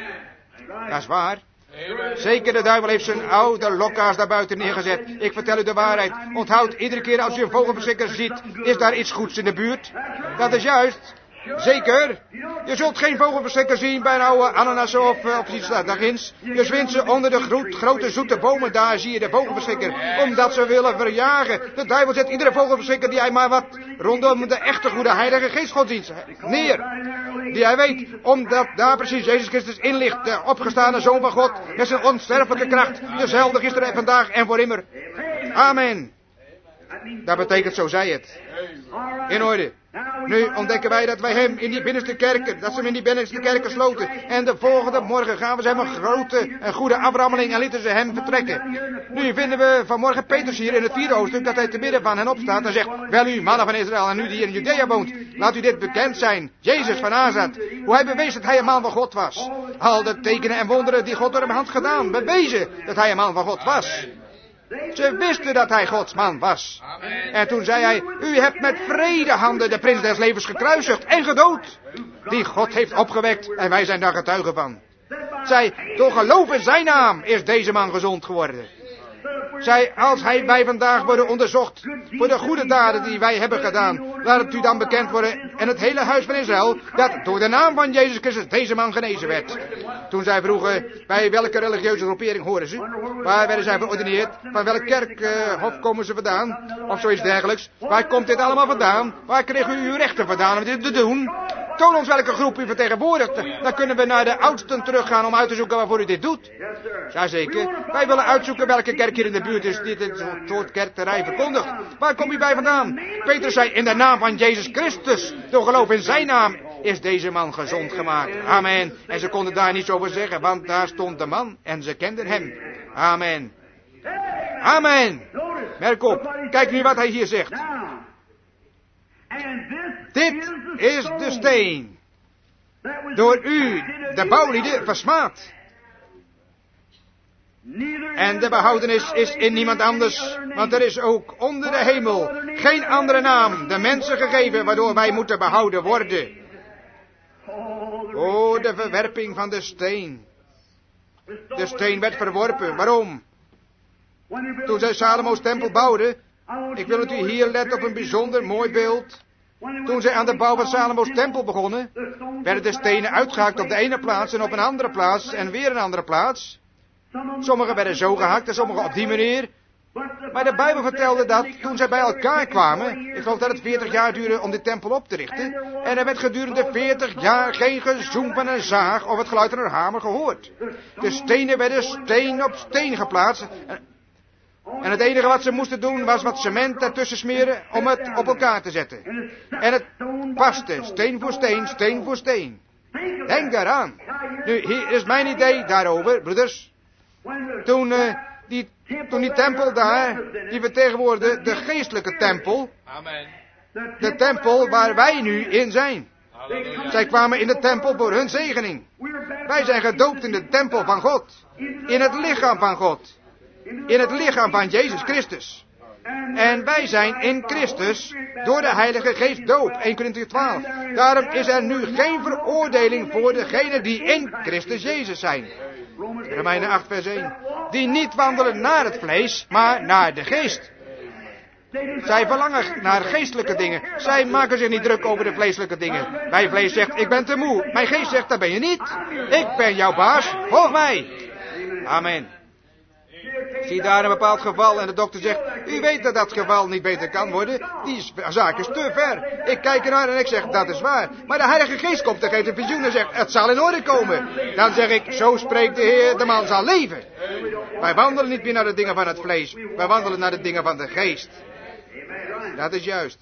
Dat is waar. Zeker, de duivel heeft zijn oude lokka's daar buiten neergezet. Ik vertel u de waarheid. Onthoud, iedere keer als u een vogelverschrikker ziet, is daar iets goeds in de buurt. Dat is juist. Zeker. Je zult geen vogelverschrikker zien bij een oude ananas of iets daarginds. Je vindt ze onder de grote zoete bomen, daar zie je de vogelverschrikker. Omdat ze willen verjagen. De duivel zet iedere vogelverschrikker die hij maar wat rondom de echte goede Heilige Geest godsdienst neer. Die hij weet, omdat daar precies Jezus Christus in ligt, de opgestane Zoon van God, met zijn onsterfelijke kracht, dezelfde gisteren en vandaag en voor immer. Amen. Dat betekent, zo zei het. In orde. Nu ontdekken wij dat wij hem in die binnenste kerken, dat ze hem in die binnenste kerken sloten. En de volgende morgen gaven ze hem een grote en goede aframmeling en lieten ze hem vertrekken. Nu vinden we vanmorgen Petrus hier in het 4e hoofdstuk dat hij te midden van hen opstaat en zegt: wel u, mannen van Israël en u die in Judea woont, laat u dit bekend zijn. Jezus van Nazareth, hoe hij bewees dat hij een man van God was. Al de tekenen en wonderen die God door hem had gedaan, bewezen dat hij een man van God was. Ze wisten dat hij Gods man was. En toen zei hij: u hebt met vrede handen de prins des levens gekruisigd en gedood, die God heeft opgewekt, en wij zijn daar getuigen van. Zij, door geloof in zijn naam is deze man gezond geworden. Zij, als wij vandaag worden onderzocht voor de goede daden die wij hebben gedaan, laat het u dan bekend worden en het hele huis van Israël, dat door de naam van Jezus Christus deze man genezen werd. Toen zij vroegen, bij welke religieuze groepering horen ze? Waar werden zij verordineerd? Van welk kerkhof komen ze vandaan? Of zoiets dergelijks. Waar komt dit allemaal vandaan? Waar kreeg u uw rechten vandaan om dit te doen? Toon ons welke groep u vertegenwoordigt. Dan kunnen we naar de oudsten teruggaan om uit te zoeken waarvoor u dit doet. Jazeker. Wij willen uitzoeken welke kerk hier in de buurt is die dit soort kerkterrein verkondigt. Waar kom je bij vandaan? Petrus zei: in de naam van Jezus Christus. Door geloof in zijn naam is deze man gezond gemaakt. Amen. En ze konden daar niets over zeggen, want daar stond de man en ze kenden hem. Amen. Amen. Merk op. Kijk nu wat hij hier zegt. Dit is de steen, door u, de bouwlieden, versmaad. En de behoudenis is in niemand anders, want er is ook onder de hemel geen andere naam de mensen gegeven waardoor wij moeten behouden worden. O, de verwerping van de steen. De steen werd verworpen. Waarom? Toen zij Salomo's tempel bouwden, ik wil dat u hier let op een bijzonder mooi beeld. Toen zij aan de bouw van Salomo's tempel begonnen, werden de stenen uitgehaakt op de ene plaats en op een andere plaats en weer een andere plaats. Sommige werden zo gehakt en sommige op die manier. Maar de Bijbel vertelde dat toen zij bij elkaar kwamen, ik geloof dat het 40 jaar duurde om de tempel op te richten, en er werd gedurende 40 jaar geen gezoem van een zaag of het geluid van een hamer gehoord. De stenen werden steen op steen geplaatst. En het enige wat ze moesten doen was wat cement ertussen smeren om het op elkaar te zetten. En het paste, steen voor steen, steen voor steen. Denk daaraan. Nu, hier is mijn idee daarover, broeders. Toen die tempel daar, die vertegenwoordigde de geestelijke tempel. De tempel waar wij nu in zijn. Zij kwamen in de tempel voor hun zegening. Wij zijn gedoopt in de tempel van God. In het lichaam van God. In het lichaam van Jezus Christus. En wij zijn in Christus door de Heilige Geest doop. 1 Korintiërs 12. Daarom is er nu geen veroordeling voor degenen die in Christus Jezus zijn. Romeinen 8 vers 1. Die niet wandelen naar het vlees, maar naar de geest. Zij verlangen naar geestelijke dingen. Zij maken zich niet druk over de vleeselijke dingen. Mijn vlees zegt, ik ben te moe. Mijn geest zegt, dat ben je niet. Ik ben jouw baas. Volg mij. Amen. Zie daar een bepaald geval en de dokter zegt, u weet dat dat geval niet beter kan worden. Die zaak is te ver. Ik kijk ernaar en ik zeg, dat is waar. Maar de Heilige Geest komt en geeft een visioen en zegt, het zal in orde komen. Dan zeg ik, zo spreekt de Heer, de man zal leven. Wij wandelen niet meer naar de dingen van het vlees. Wij wandelen naar de dingen van de geest. Dat is juist.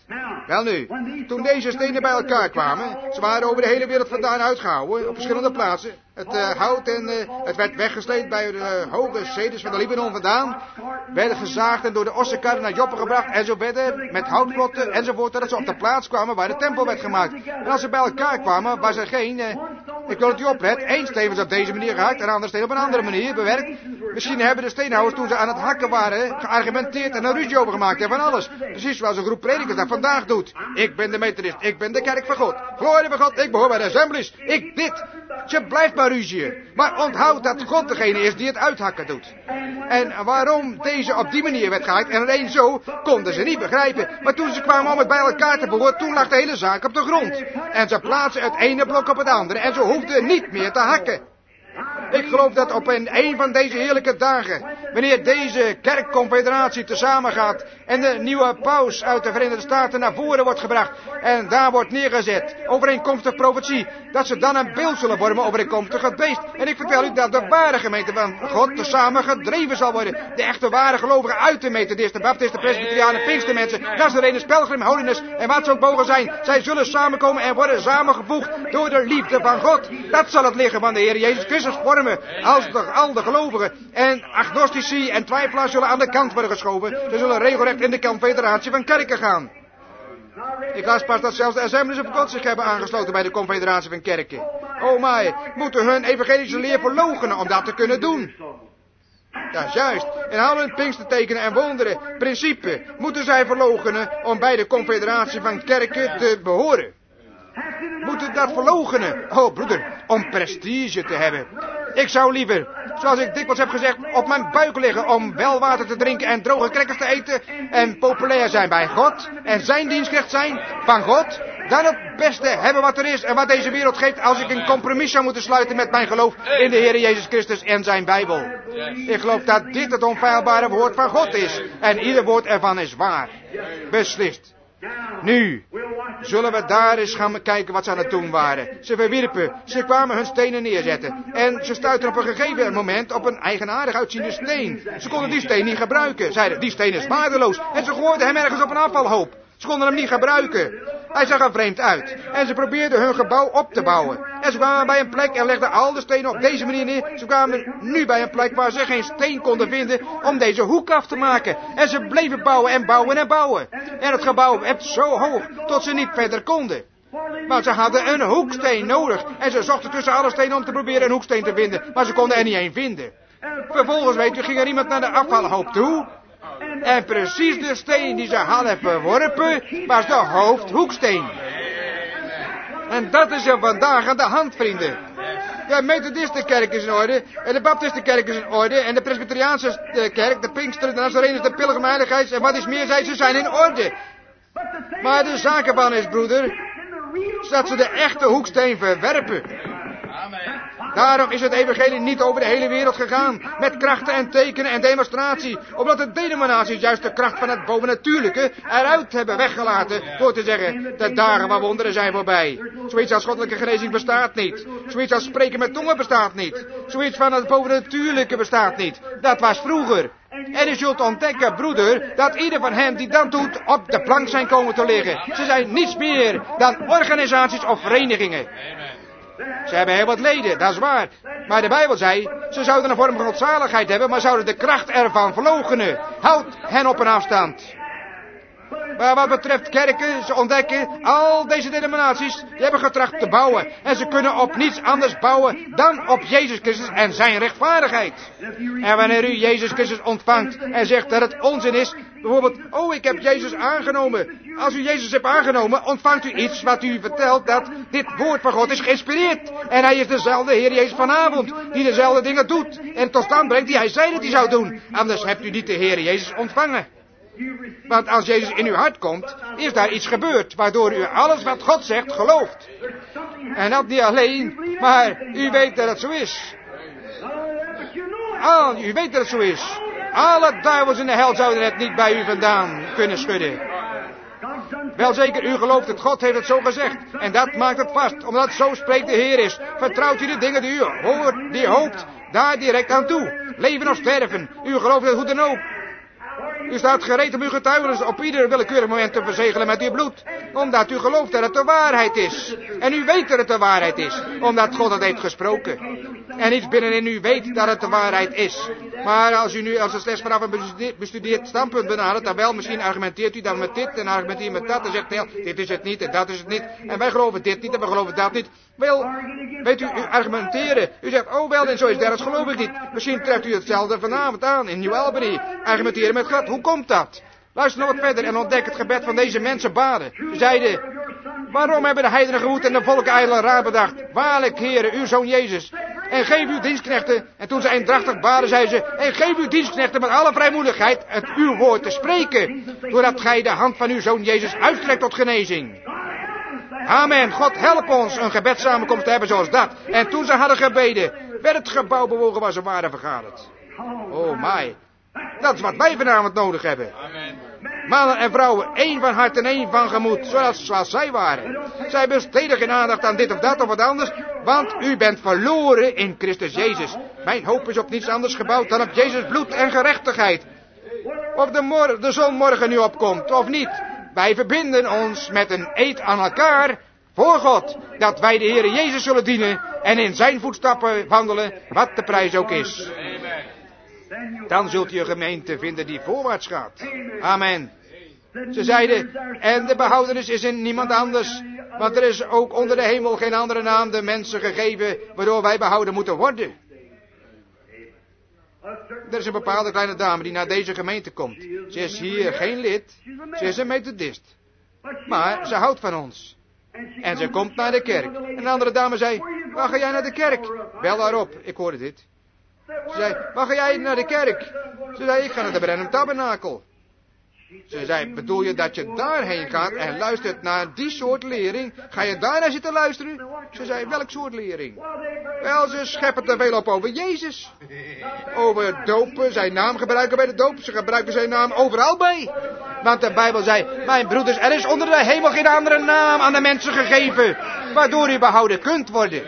Welnu, toen deze stenen bij elkaar kwamen, ze waren over de hele wereld vandaan uitgehouden, op verschillende plaatsen. Het hout en het werd weggesleept bij de hoge ceders van de Libanon vandaan, werden gezaagd en door de ossenkarren naar Joppe gebracht en zo verder, met houtklotten enzovoort, dat ze op de plaats kwamen waar de tempel werd gemaakt. En als ze bij elkaar kwamen, was er geen, ik wil het u oplet, één steen was op deze manier gehakt en een andere steen op een andere manier bewerkt. Misschien hebben de steenhouders toen ze aan het hakken waren, geargumenteerd en een ruzie over gemaakt en van alles. Precies zoals een groep predikers dat vandaag doet. Ik ben de methodist, ik ben de kerk van God. Glorie van God, ik behoor bij de assemblies, ik dit. Ze blijft maar ruzie. Maar onthoud dat God degene is die het uithakken doet. En waarom deze op die manier werd gehakt en alleen zo, konden ze niet begrijpen. Maar toen ze kwamen om het bij elkaar te behoren, toen lag de hele zaak op de grond. En ze plaatsen het ene blok op het andere en ze hoefden niet meer te hakken. Ik geloof dat op een van deze heerlijke dagen, wanneer deze kerkconfederatie tezamen gaat en de nieuwe paus uit de Verenigde Staten naar voren wordt gebracht en daar wordt neergezet, overeenkomstig profetie, dat ze dan een beeld zullen vormen overeenkomstig het beest. En ik vertel u dat de ware gemeente van God tezamen gedreven zal worden. De echte ware gelovigen uit de methodisten, baptisten, presbyterianen, pinkstermensen, Nazarenes, Pelgrim, Holiness en wat ze ook mogen zijn. Zij zullen samenkomen en worden samengevoegd door de liefde van God. Dat zal het liggen van de Heer Jezus Christus vormen. Als al de gelovigen en agnostici en twijfelaars zullen aan de kant worden geschoven. Ze zullen regelrecht in de confederatie van kerken gaan. Ik las pas dat zelfs de Assemblies of God zich hebben aangesloten bij de confederatie van kerken. Oh my, moeten hun evangelische leer verloochenen om dat te kunnen doen. Dat is juist. En al hun pinkstertekenen en wonderen, principe, moeten zij verloochenen om bij de confederatie van kerken te behoren. Moeten dat verloochenen? Oh broeder, om prestige te hebben. Ik zou liever, zoals ik dikwijls heb gezegd, op mijn buik liggen om wel water te drinken en droge crackers te eten en populair zijn bij God en zijn dienstrecht zijn van God, dan het beste hebben wat er is en wat deze wereld geeft als ik een compromis zou moeten sluiten met mijn geloof in de Heer Jezus Christus en zijn Bijbel. Ik geloof dat dit het onfeilbare woord van God is en ieder woord ervan is waar. Beslist. Nu zullen we daar eens gaan kijken wat ze aan het doen waren. Ze verwierpen, ze kwamen hun stenen neerzetten. En ze stuitten op een gegeven moment op een eigenaardig uitziende steen. Ze konden die steen niet gebruiken. Zeiden, die steen is waardeloos. En ze gooiden hem ergens op een afvalhoop. Ze konden hem niet gebruiken. Hij zag er vreemd uit. En ze probeerden hun gebouw op te bouwen. En ze kwamen bij een plek en legden al de stenen op deze manier neer. Ze kwamen nu bij een plek waar ze geen steen konden vinden om deze hoek af te maken. En ze bleven bouwen en bouwen en bouwen. En het gebouw werd zo hoog tot ze niet verder konden. Maar ze hadden een hoeksteen nodig. En ze zochten tussen alle stenen om te proberen een hoeksteen te vinden. Maar ze konden er niet één vinden. Vervolgens, weet u, ging er iemand naar de afvalhoop toe. En precies de steen die ze hadden verworpen, was de hoofdhoeksteen. En dat is er vandaag aan de hand, vrienden. De Methodistenkerk is in orde, en de Baptistenkerk is in orde, en de Presbyteriaanse kerk, de Pinksteren, de Nazarenes, de Pilgrim Heiligheids, en wat is meer, ze zijn in orde. Maar de zaak ervan is, broeder, dat ze de echte hoeksteen verwerpen. Daarom is het evangelie niet over de hele wereld gegaan, met krachten en tekenen en demonstratie, omdat de denominaties juist de kracht van het bovennatuurlijke eruit hebben weggelaten, door te zeggen, de dagen van wonderen zijn voorbij. Zoiets als goddelijke genezing bestaat niet. Zoiets als spreken met tongen bestaat niet. Zoiets van het bovennatuurlijke bestaat niet. Dat was vroeger. En u zult ontdekken, broeder, dat ieder van hen die dat doet, op de plank zijn komen te liggen. Ze zijn niets meer dan organisaties of verenigingen. Ze hebben heel wat leden, dat is waar. Maar de Bijbel zei, ze zouden een vorm van godzaligheid hebben, maar zouden de kracht ervan verloochenen. Houd hen op een afstand. Maar wat betreft kerken, ze ontdekken, al deze denominaties, die hebben getracht te bouwen. En ze kunnen op niets anders bouwen dan op Jezus Christus en zijn rechtvaardigheid. En wanneer u Jezus Christus ontvangt en zegt dat het onzin is, bijvoorbeeld, oh ik heb Jezus aangenomen. Als u Jezus hebt aangenomen, ontvangt u iets wat u vertelt dat dit woord van God is geïnspireerd. En hij is dezelfde Heer Jezus vanavond, die dezelfde dingen doet en tot stand brengt die hij zei dat hij zou doen. Anders hebt u niet de Heer Jezus ontvangen. Want als Jezus in uw hart komt, is daar iets gebeurd, waardoor u alles wat God zegt gelooft. En dat niet alleen, maar u weet dat het zo is. U weet dat het zo is. Alle duivels in de hel zouden het niet bij u vandaan kunnen schudden. Wel zeker, u gelooft het, God heeft het zo gezegd. En dat maakt het vast, omdat het zo spreekt de Heer is. Vertrouwt u de dingen die u hoort, die hoopt, daar direct aan toe. Leven of sterven, u gelooft het hoe dan ook. U staat gereed om uw getuigenis op ieder willekeurig moment te verzegelen met uw bloed. Omdat u gelooft dat het de waarheid is. En u weet dat het de waarheid is. Omdat God het heeft gesproken. En iets binnenin u weet dat het de waarheid is. Maar als u nu als een slechts vanaf een bestudeerd standpunt benadert, dan wel misschien argumenteert u dan met dit en argumenteert met dat. En zegt heel, dit is het niet en dat is het niet. En wij geloven dit niet en wij geloven dat niet. Wel, weet u argumenteren. U zegt, oh wel en zo is dat geloof ik niet. Misschien treft u hetzelfde vanavond aan in New Albany. Argumenteren met God. Hoe komt dat? Luister nog wat verder en ontdek het gebed van deze mensen baden. Ze zeiden, waarom hebben de heidenen gewoed en de volken ijdele raad bedacht? Waarlijk, Heere, uw Zoon Jezus. En geef uw dienstknechten, en toen ze eendrachtig baden, zei ze, en geef uw dienstknechten met alle vrijmoedigheid het uw woord te spreken. Doordat gij de hand van uw Zoon Jezus uitstrekt tot genezing. Amen. God help ons een gebedssamenkomst te hebben zoals dat. En toen ze hadden gebeden, werd het gebouw bewogen waar ze waren vergaderd. Oh my. Dat is wat wij vanavond nodig hebben. Mannen en vrouwen, één van hart en één van gemoed, zoals zij waren. Zij besteden geen aandacht aan dit of dat of wat anders, want u bent verloren in Christus Jezus. Mijn hoop is op niets anders gebouwd dan op Jezus bloed en gerechtigheid. Of de zon morgen nu opkomt of niet, wij verbinden ons met een eed aan elkaar voor God, dat wij de Heere Jezus zullen dienen en in zijn voetstappen wandelen, wat de prijs ook is. Dan zult u een gemeente vinden die voorwaarts gaat. Amen. Ze zeiden, en de behoudenis is in niemand anders, want er is ook onder de hemel geen andere naam de mensen gegeven, waardoor wij behouden moeten worden. Er is een bepaalde kleine dame die naar deze gemeente komt. Ze is hier geen lid, ze is een methodist. Maar ze houdt van ons. En ze komt naar de kerk. En een andere dame zei, waar ga jij naar de kerk? Bel haar op, ik hoorde dit. Ze zei, waar ga jij naar de kerk? Ze zei, ik ga naar de Brenham Tabernakel. Ze zei, bedoel je dat je daarheen gaat en luistert naar die soort lering? Ga je daar naar zitten luisteren? Ze zei, welk soort lering? Wel, ze scheppen te veel op over Jezus. Over dopen, zijn naam gebruiken bij de doop. Ze gebruiken zijn naam overal bij. Want de Bijbel zei, mijn broeders, er is onder de hemel geen andere naam aan de mensen gegeven, waardoor u behouden kunt worden.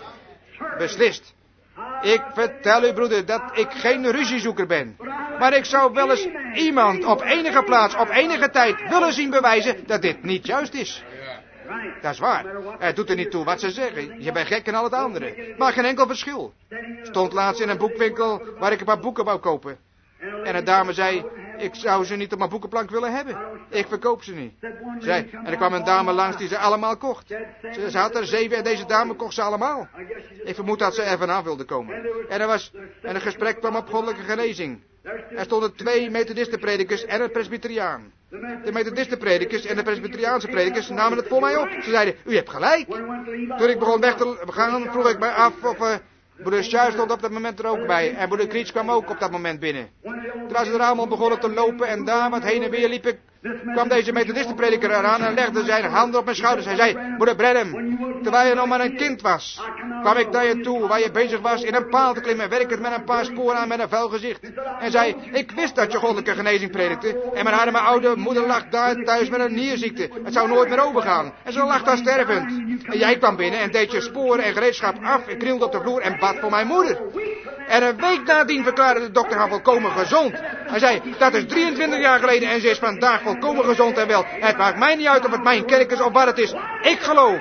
Beslist. Ik vertel u, broeder, dat ik geen ruziezoeker ben. Maar ik zou wel eens iemand op enige plaats, op enige tijd willen zien bewijzen dat dit niet juist is. Dat is waar. Het doet er niet toe wat ze zeggen. Je bent gek en al het andere. Maar geen enkel verschil. Stond laatst in een boekwinkel waar ik een paar boeken wou kopen. En een dame zei, ik zou ze niet op mijn boekenplank willen hebben. Ik verkoop ze niet. Zei, en er kwam een dame langs die ze allemaal kocht. Ze had er 7 en deze dame kocht ze allemaal. Ik vermoed dat ze er vanaf wilde komen. En een gesprek kwam op goddelijke genezing. Er stonden 2 methodistenpredikers en een presbyteriaan. De methodistenpredikers en de presbyteriaanse predikers namen het voor mij op. Ze zeiden, u hebt gelijk. Toen ik begon weg te gaan, vroeg ik mij af of broeder Schuijs stond op dat moment er ook bij. En broeder Kriets kwam ook op dat moment binnen. Terwijl ze er allemaal begonnen te lopen en daar wat heen en weer liepen, kwam deze methodistenprediker eraan en legde zijn handen op mijn schouders. Hij zei, broeder Branham, terwijl je nog maar een kind was, kwam ik naar je toe waar je bezig was in een paal te klimmen, werkend met een paar sporen aan met een vuil gezicht. En zei, ik wist dat je goddelijke genezing predikte. En mijn arme oude moeder lag daar thuis met een nierziekte. Het zou nooit meer overgaan. En ze lag daar stervend. En jij kwam binnen en deed je sporen en gereedschap af en knielde op de vloer en bad voor mijn moeder. En een week nadien verklaarde de dokter haar volkomen gezond. Hij zei, dat is 23 jaar geleden en ze is vandaag volkomen gezond en wel. Het maakt mij niet uit of het mijn kerk is of wat het is. Ik geloof.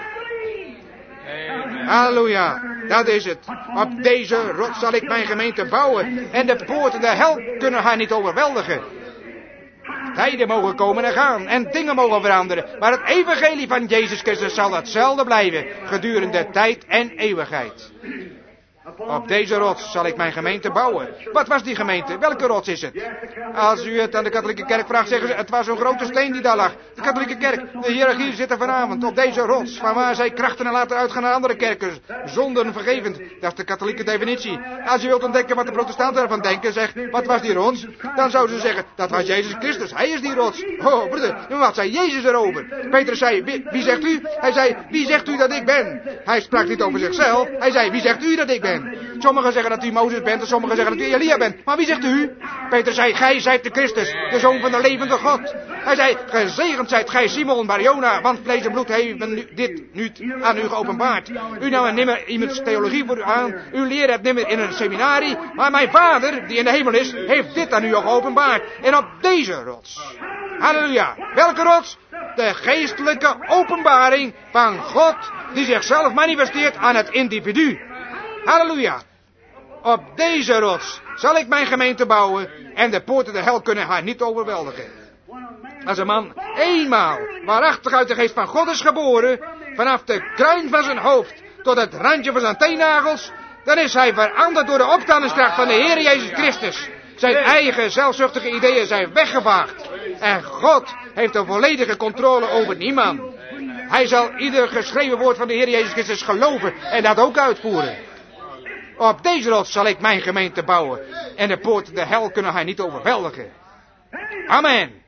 Halleluja, dat is het. Op deze rots zal ik mijn gemeente bouwen. En de poorten der hel kunnen haar niet overweldigen. Tijden mogen komen en gaan en dingen mogen veranderen. Maar het evangelie van Jezus Christus zal hetzelfde blijven gedurende tijd en eeuwigheid. Op deze rots zal ik mijn gemeente bouwen. Wat was die gemeente? Welke rots is het? Als u het aan de katholieke kerk vraagt, zeggen ze, het was een grote steen die daar lag. De katholieke kerk, de hiërarchie zit er vanavond op deze rots, van waar zij krachten laten uitgaan naar andere kerken. Zonden vergevend. Dat is de katholieke definitie. Als u wilt ontdekken wat de protestanten ervan denken, zegt, wat was die rots? Dan zouden ze zeggen, dat was Jezus Christus. Hij is die rots. Oh, broeder, wat zei Jezus erover? Petrus zei, wie zegt u? Hij zei, wie zegt u dat ik ben? Hij sprak niet over zichzelf. Hij zei, wie zegt u dat ik ben? bent. Sommigen zeggen dat u Mozes bent en sommigen zeggen dat u Elia bent. Maar wie zegt u? Peter zei, gij zijt de Christus, de Zoon van de levende God. Hij zei, gezegend zijt gij Simon Barjona, want vlees en bloed heeft dit nu aan u geopenbaard. U nam nimmer iemands theologie voor u aan, u leert het nimmer in een seminarie, maar mijn Vader, die in de hemel is, heeft dit aan u al geopenbaard. En op deze rots, halleluja, welke rots? De geestelijke openbaring van God, die zichzelf manifesteert aan het individu. Halleluja. Op deze rots zal ik mijn gemeente bouwen en de poorten der hel kunnen haar niet overweldigen. Als een man eenmaal waarachtig uit de geest van God is geboren, vanaf de kruin van zijn hoofd tot het randje van zijn teennagels, dan is hij veranderd door de opstandingskracht van de Heer Jezus Christus. Zijn eigen zelfzuchtige ideeën zijn weggevaagd. En God heeft een volledige controle over niemand. Hij zal ieder geschreven woord van de Heer Jezus Christus geloven en dat ook uitvoeren. Op deze rots zal ik mijn gemeente bouwen en de poorten der hel kunnen hij niet overweldigen. Amen.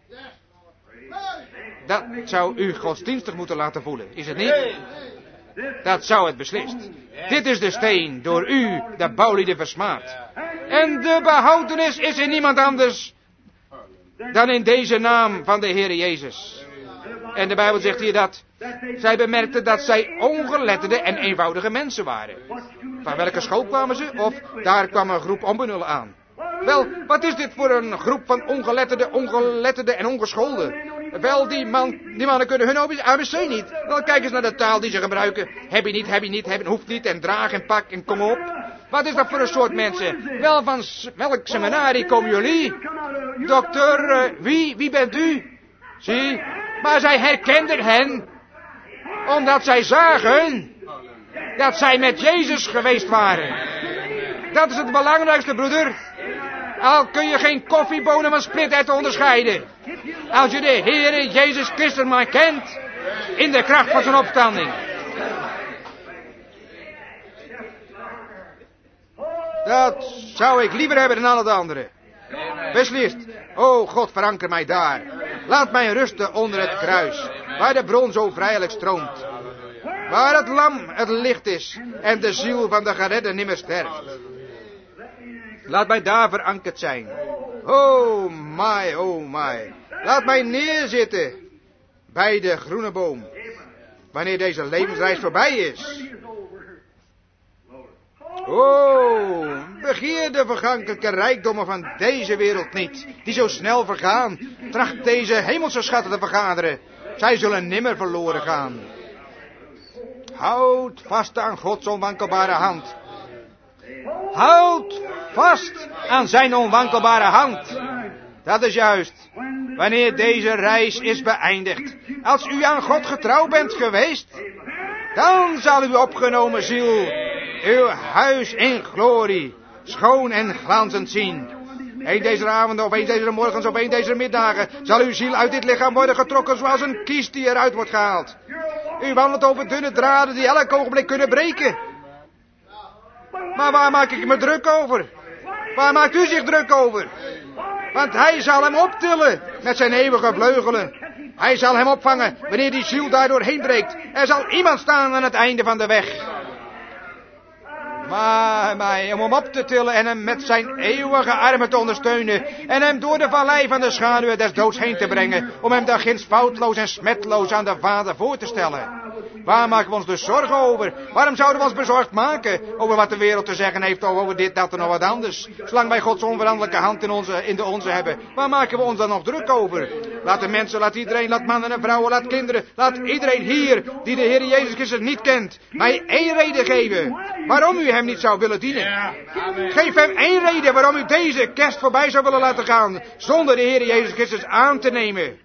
Dat zou u godsdienstig moeten laten voelen, is het niet? Dat zou het beslist. Dit is de steen, door u, de bouwlieden versmaad. En de behoudenis is in niemand anders dan in deze naam van de Heer Jezus. En de Bijbel zegt hier dat zij bemerkten dat zij ongeletterde en eenvoudige mensen waren. Van welke school kwamen ze? Of daar kwam een groep onbenullen aan. Wel, wat is dit voor een groep van ongeletterde en ongeschoolden? Wel, die mannen kunnen hun ABC niet. Wel, kijk eens naar de taal die ze gebruiken. Heb je niet, hoeft niet, en draag en pak en kom op. Wat is dat voor een soort mensen? Wel, van welk seminarie komen jullie? Dokter, wie bent u? Zie, maar zij herkenden hen, omdat zij zagen dat zij met Jezus geweest waren. Dat is het belangrijkste, broeder. Al kun je geen koffiebonen van splitterten onderscheiden. Als je de Heere Jezus Christus maar kent, in de kracht van zijn opstanding. Dat zou ik liever hebben dan al het andere. Beslist, o God, veranker mij daar. Laat mij rusten onder het kruis, waar de bron zo vrijelijk stroomt. Waar het lam het licht is en de ziel van de geredde nimmer sterft. Laat mij daar verankerd zijn. Oh my, oh my. Laat mij neerzitten bij de groene boom, wanneer deze levensreis voorbij is. Oh, begeer de vergankelijke rijkdommen van deze wereld niet, die zo snel vergaan. Tracht deze hemelse schatten te vergaderen. Zij zullen nimmer verloren gaan. Houd vast aan Gods onwankelbare hand. Houd vast aan zijn onwankelbare hand. Dat is juist. Wanneer deze reis is beëindigd. Als u aan God getrouw bent geweest, dan zal uw opgenomen ziel uw huis in glorie, schoon en glanzend zien. Een deze avonden, of een deze morgens, of een deze middagen, zal uw ziel uit dit lichaam worden getrokken zoals een kies die eruit wordt gehaald. U wandelt over dunne draden die elk ogenblik kunnen breken. Maar waar maak ik me druk over? Waar maakt u zich druk over? Want hij zal hem optillen met zijn eeuwige vleugelen. Hij zal hem opvangen wanneer die ziel daardoor heen breekt. Er zal iemand staan aan het einde van de weg. Maar om hem op te tillen en hem met zijn eeuwige armen te ondersteunen. En hem door de vallei van de schaduw des doods heen te brengen. Om hem daar ginds foutloos en smetloos aan de Vader voor te stellen. Waar maken we ons dus zorgen over? Waarom zouden we ons bezorgd maken over wat de wereld te zeggen heeft, of over dit, dat en nog wat anders? Zolang wij Gods onveranderlijke hand in de onze hebben, waar maken we ons dan nog druk over? Laat de mensen, laat iedereen, laat mannen en vrouwen, laat kinderen, laat iedereen hier, die de Heer Jezus Christus niet kent, mij één reden geven waarom u hem niet zou willen dienen. Geef hem één reden waarom u deze kerst voorbij zou willen laten gaan, zonder de Heer Jezus Christus aan te nemen.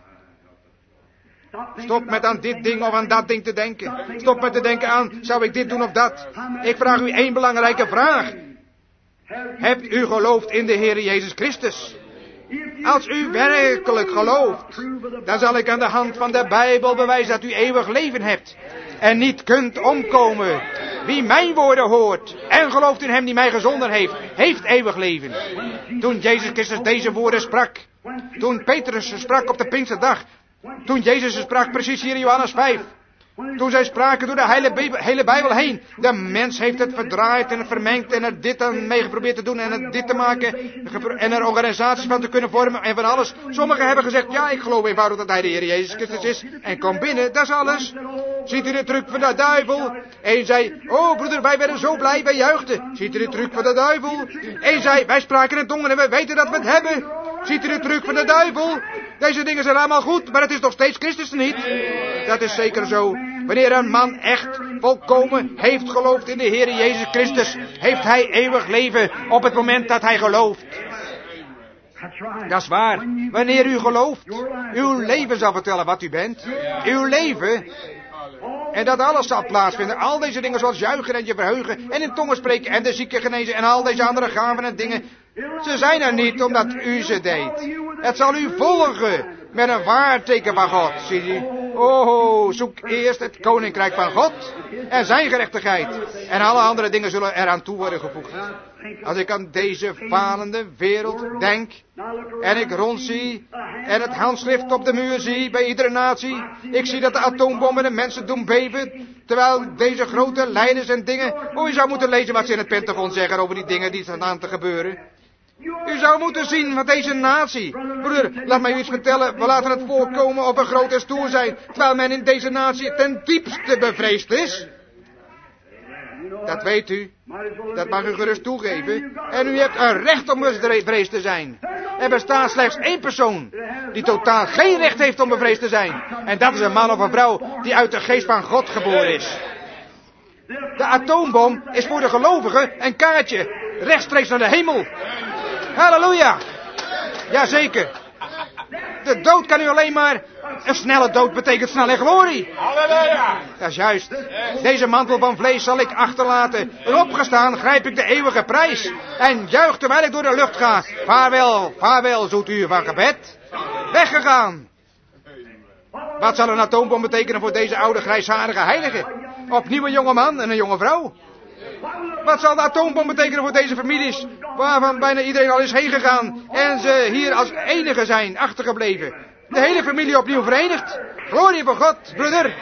Stop met aan dit ding of aan dat ding te denken. Stop met te denken aan, zou ik dit doen of dat? Ik vraag u één belangrijke vraag. Hebt u geloofd in de Heer Jezus Christus? Als u werkelijk gelooft, dan zal ik aan de hand van de Bijbel bewijzen dat u eeuwig leven hebt. En niet kunt omkomen. Wie mijn woorden hoort en gelooft in hem die mij gezonden heeft, heeft eeuwig leven. Toen Jezus Christus deze woorden sprak, toen Petrus sprak op de Pinksterdag, toen Jezus sprak precies hier in Johannes 5. Toen zij spraken door de hele Bijbel heen. De mens heeft het verdraaid en het vermengd en er dit aan mee geprobeerd te doen en het dit te maken. En er organisaties van te kunnen vormen en van alles. Sommigen hebben gezegd, ja, ik geloof eenvoudig dat hij de Heer Jezus Christus is. En kom binnen, dat is alles. Ziet u de truc van de duivel? Eén zei, oh broeder, wij werden zo blij, wij juichten. Ziet u de truc van de duivel? Eén zei, wij spraken in tongen en we weten dat we het hebben. Ziet u de truc van de duivel? Deze dingen zijn allemaal goed, maar het is nog steeds Christus niet. Dat is zeker zo. Wanneer een man echt volkomen heeft geloofd in de Heer Jezus Christus, heeft hij eeuwig leven op het moment dat hij gelooft. Dat is waar. Wanneer u gelooft, uw leven zal vertellen wat u bent. Uw leven. En dat alles zal plaatsvinden. Al deze dingen zoals juichen en je verheugen en in tongen spreken en de zieken genezen en al deze andere gaven en dingen. Ze zijn er niet omdat u ze deed. Het zal u volgen met een waarteken van God. Zie je? Oh, zoek eerst het koninkrijk van God en zijn gerechtigheid. En alle andere dingen zullen eraan toe worden gevoegd. Als ik aan deze falende wereld denk en ik rondzie en het handschrift op de muur zie bij iedere natie. Ik zie dat de atoombommen de mensen doen beven. Terwijl deze grote leiders en dingen. Oh, je zou moeten lezen wat ze in het Pentagon zeggen over die dingen die staan aan te gebeuren. U zou moeten zien wat deze natie. Broeder, laat mij u iets vertellen. We laten het voorkomen of we groot en stoer zijn. Terwijl men in deze natie ten diepste bevreesd is. Dat weet u. Dat mag u gerust toegeven. En u hebt een recht om bevreesd te zijn. Er bestaat slechts één persoon die totaal geen recht heeft om bevreesd te zijn. En dat is een man of een vrouw die uit de geest van God geboren is. De atoombom is voor de gelovigen een kaartje rechtstreeks naar de hemel. Halleluja. Jazeker. De dood kan u alleen maar... Een snelle dood betekent snel en glorie. Halleluja. Dat is juist. Deze mantel van vlees zal ik achterlaten. En opgestaan grijp ik de eeuwige prijs. En juich terwijl ik door de lucht ga. Vaarwel, vaarwel, zoet uur van gebed. Weggegaan. Wat zal een atoombom betekenen voor deze oude grijsharige heilige? Opnieuw een jonge man en een jonge vrouw. Wat zal de atoombom betekenen voor deze families, waarvan bijna iedereen al is heen gegaan en ze hier als enige zijn achtergebleven? De hele familie opnieuw verenigd. Glorie voor God, broeder.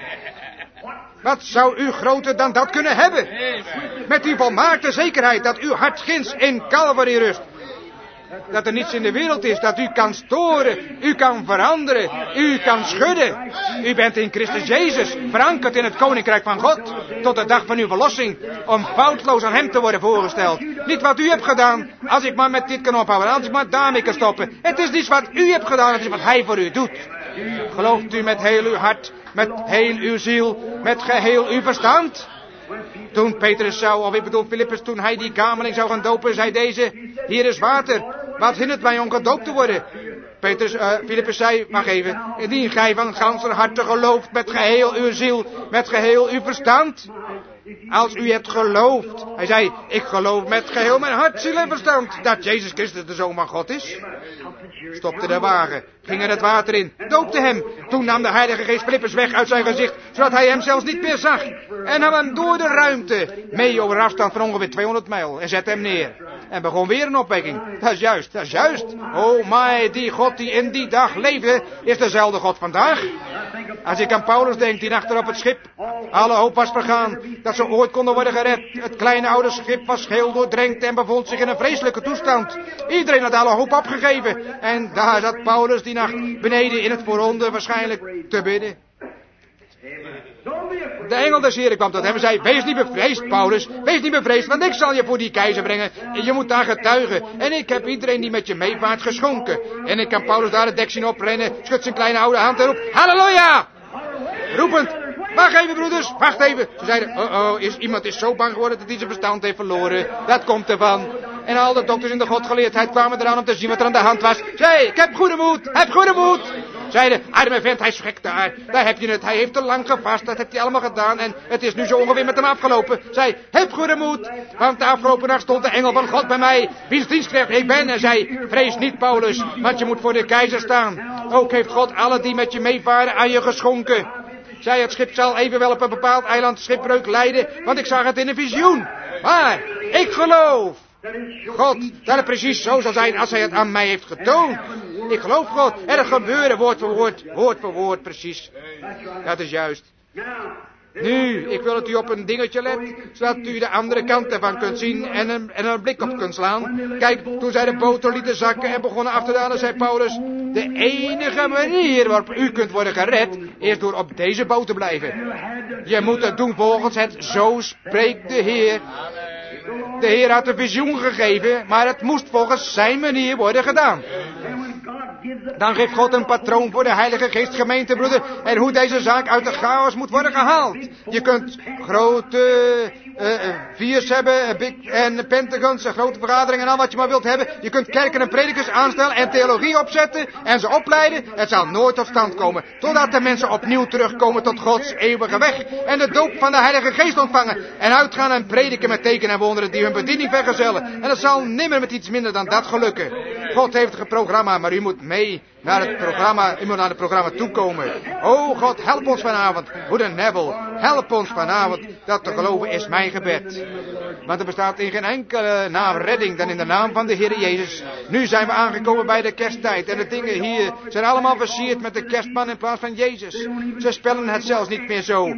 Wat zou u groter dan dat kunnen hebben? Met die volmaakte zekerheid dat uw hart ginds in Calvary rust. Dat er niets in de wereld is dat u kan storen, u kan veranderen, u kan schudden. U bent in Christus Jezus, verankerd in het koninkrijk van God, tot de dag van uw verlossing, om foutloos aan hem te worden voorgesteld. Niet wat u hebt gedaan, als ik maar met dit kan ophouden, als ik maar daarmee kan stoppen. Het is niet wat u hebt gedaan, het is wat hij voor u doet. Gelooft u met heel uw hart, met heel uw ziel, met geheel uw verstand? Toen Petrus zou, of ik bedoel Filippus, toen hij die kameling zou gaan dopen, zei deze, hier is water, wat hindert mij om gedoopt te worden? Filippus zei, wacht even, indien gij van ganser harte gelooft, met geheel uw ziel, met geheel uw verstand. Als u hebt geloofd, hij zei, ik geloof met geheel mijn hart, ziel en verstand, dat Jezus Christus de Zoon van God is. Stopte de wagen, ging er het water in, doopte hem. Toen nam de Heilige Geest Filippus weg uit zijn gezicht, zodat hij hem zelfs niet meer zag. En nam hem door de ruimte, mee over een afstand van ongeveer 200 mijl, en zette hem neer. En begon weer een opwekking. Dat is juist, dat is juist. Oh my, die God die in die dag leefde, is dezelfde God vandaag. Als ik aan Paulus denk, die achter op het schip, alle hoop was vergaan, dat ze ooit konden worden gered. Het kleine oude schip was geheel doordrenkt en bevond zich in een vreselijke toestand. Iedereen had alle hoop opgegeven. En daar zat Paulus die nacht beneden in het vooronder waarschijnlijk te bidden. De engel des Heren kwam tot hem en zei, wees niet bevreesd, Paulus, wees niet bevreesd, want ik zal je voor die keizer brengen. En je moet daar getuigen. En ik heb iedereen die met je meevaart geschonken. En ik kan Paulus daar het dek zien oprennen, schudt zijn kleine oude hand en roept, halleluja! Roepend, wacht even broeders, wacht even. Ze zeiden, iemand is zo bang geworden dat hij zijn verstand heeft verloren. Dat komt ervan. En al de dokters in de godgeleerdheid kwamen eraan om te zien wat er aan de hand was. Zei, ik heb goede moed. Zeiden, arme vent, hij is gek daar. Daar heb je het, hij heeft te lang gevast, dat heeft hij allemaal gedaan. En het is nu zo ongeveer met hem afgelopen. Zei, heb goede moed, want de afgelopen nacht stond de engel van God bij mij, wiens dienstknecht ik ben. En zei, vrees niet Paulus, want je moet voor de keizer staan. Ook heeft God alle die met je meevaren aan je geschonken. Zei, het schip zal evenwel op een bepaald eiland schipbreuk lijden, want ik zag het in een visioen. Maar, ik geloof God, dat het precies zo zal zijn als hij het aan mij heeft getoond. Ik geloof God. En het gebeurde woord voor woord, precies. Dat is juist. Nu, ik wil dat u op een dingetje let, zodat u de andere kant ervan kunt zien en een blik op kunt slaan. Kijk, toen zij de boter lieten zakken en begonnen af te dalen, zei Paulus, de enige manier waarop u kunt worden gered, is door op deze boot te blijven. Je moet het doen volgens het zo spreekt de Heer. De Heer had een visioen gegeven, maar het moest volgens zijn manier worden gedaan. Dan geeft God een patroon voor de Heilige Geest, gemeentebroeder, en hoe deze zaak uit de chaos moet worden gehaald. Je kunt grote viers hebben en pentagons, grote vergaderingen en al wat je maar wilt hebben. Je kunt kerken en predikers aanstellen en theologie opzetten en ze opleiden. Het zal nooit tot stand komen, totdat de mensen opnieuw terugkomen tot Gods eeuwige weg en de doop van de Heilige Geest ontvangen en uitgaan en prediken met tekenen en wonderen die hun bediening vergezellen. En het zal nimmer met iets minder dan dat gelukken. God heeft een programma, maar u moet mee naar het programma, u moet naar het programma toekomen. O God, help ons vanavond, Broeder Neville, help ons vanavond, dat te geloven is mijn gebed. Want er bestaat in geen enkele naam redding dan in de naam van de Heer Jezus. Nu zijn we aangekomen bij de kersttijd en de dingen hier zijn allemaal versierd met de kerstman in plaats van Jezus. Ze spellen het zelfs niet meer zo,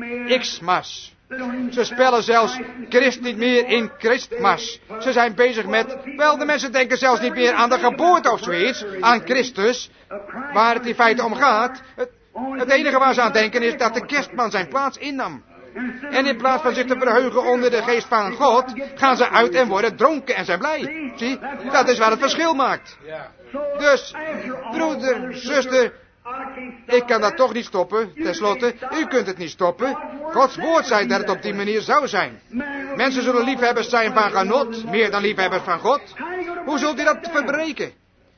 Xmas. Ze spellen zelfs Christ niet meer in Christmas. Ze zijn bezig met, wel, de mensen denken zelfs niet meer aan de geboorte of zoiets, aan Christus, waar het in feite om gaat. Het enige waar ze aan denken is dat de kerstman zijn plaats innam. En in plaats van zich te verheugen onder de geest van God, gaan ze uit en worden dronken en zijn blij. Zie, dat is wat het verschil maakt. Dus, broeder, zuster, ik kan dat toch niet stoppen, tenslotte. U kunt het niet stoppen. Gods woord zei dat het op die manier zou zijn. Mensen zullen liefhebbers zijn van genot, meer dan liefhebbers van God. Hoe zult u dat verbreken?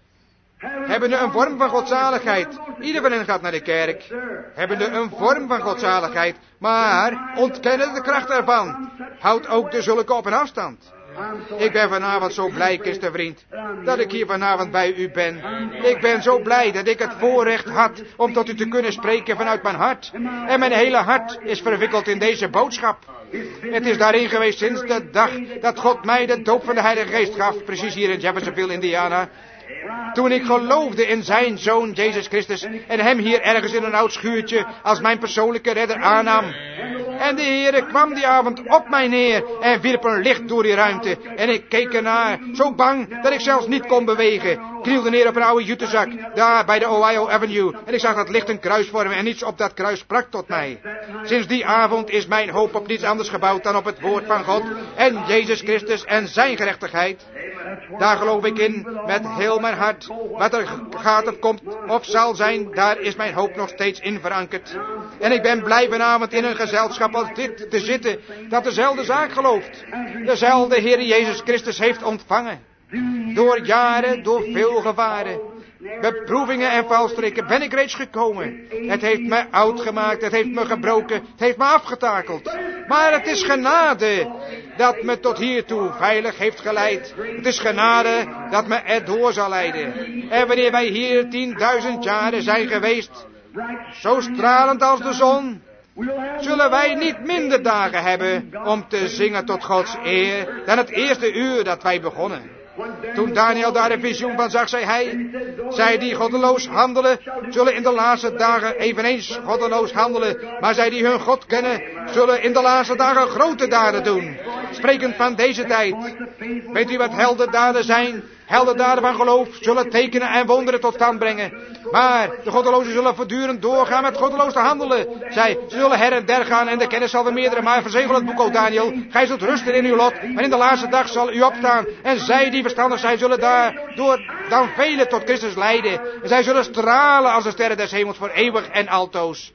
Hebbende een vorm van godzaligheid. Ieder van hen gaat naar de kerk. Hebbende een vorm van godzaligheid. Maar ontkennen de kracht ervan. Houd ook de zulke op een afstand. Ik ben vanavond zo blij, christenvriend, dat ik hier vanavond bij u ben. Ik ben zo blij dat ik het voorrecht had om tot u te kunnen spreken vanuit mijn hart. En mijn hele hart is verwikkeld in deze boodschap. Het is daarin geweest sinds de dag dat God mij de doop van de Heilige Geest gaf, precies hier in Jeffersonville, Indiana. Toen ik geloofde in zijn Zoon Jezus Christus en hem hier ergens in een oud schuurtje als mijn persoonlijke redder aannam. En de Heere kwam die avond op mij neer en wierp een licht door die ruimte. En ik keek ernaar, zo bang dat ik zelfs niet kon bewegen. Knielde neer op een oude jutezak, daar bij de Ohio Avenue. En ik zag dat licht een kruis vormen en niets op dat kruis sprak tot mij. Sinds die avond is mijn hoop op niets anders gebouwd dan op het woord van God en Jezus Christus en zijn gerechtigheid. Daar geloof ik in met heel mijn hart. Wat er gaat of komt of zal zijn, daar is mijn hoop nog steeds in verankerd. En ik ben blij vanavond in een gezelschap als dit te zitten, dat dezelfde zaak gelooft. Dezelfde Heer Jezus Christus heeft ontvangen. Door jaren, door veel gevaren, beproevingen en valstrikken ben ik reeds gekomen. Het heeft mij oud gemaakt, het heeft me gebroken, het heeft me afgetakeld. Maar het is genade dat me tot hiertoe veilig heeft geleid. Het is genade dat me erdoor zal leiden. En wanneer wij hier 10.000 jaren zijn geweest, zo stralend als de zon, zullen wij niet minder dagen hebben om te zingen tot Gods eer dan het eerste uur dat wij begonnen. Toen Daniel daar een visioen van zag, zei hij, zij die goddeloos handelen, zullen in de laatste dagen eveneens goddeloos handelen. Maar zij die hun God kennen, zullen in de laatste dagen grote daden doen. Sprekend van deze tijd. Weet u wat heldendaden zijn? Heldendaden van geloof zullen tekenen en wonderen tot stand brengen. Maar de goddelozen zullen voortdurend doorgaan met goddeloos te handelen. Ze zullen her en der gaan en de kennis zal vermeerderen. Maar verzegel het boek, o Daniel. Gij zult rusten in uw lot. En in de laatste dag zal u opstaan. En zij die verstandig zijn, zullen daardoor dan velen tot Christus leiden. En zij zullen stralen als de sterren des hemels voor eeuwig en altoos.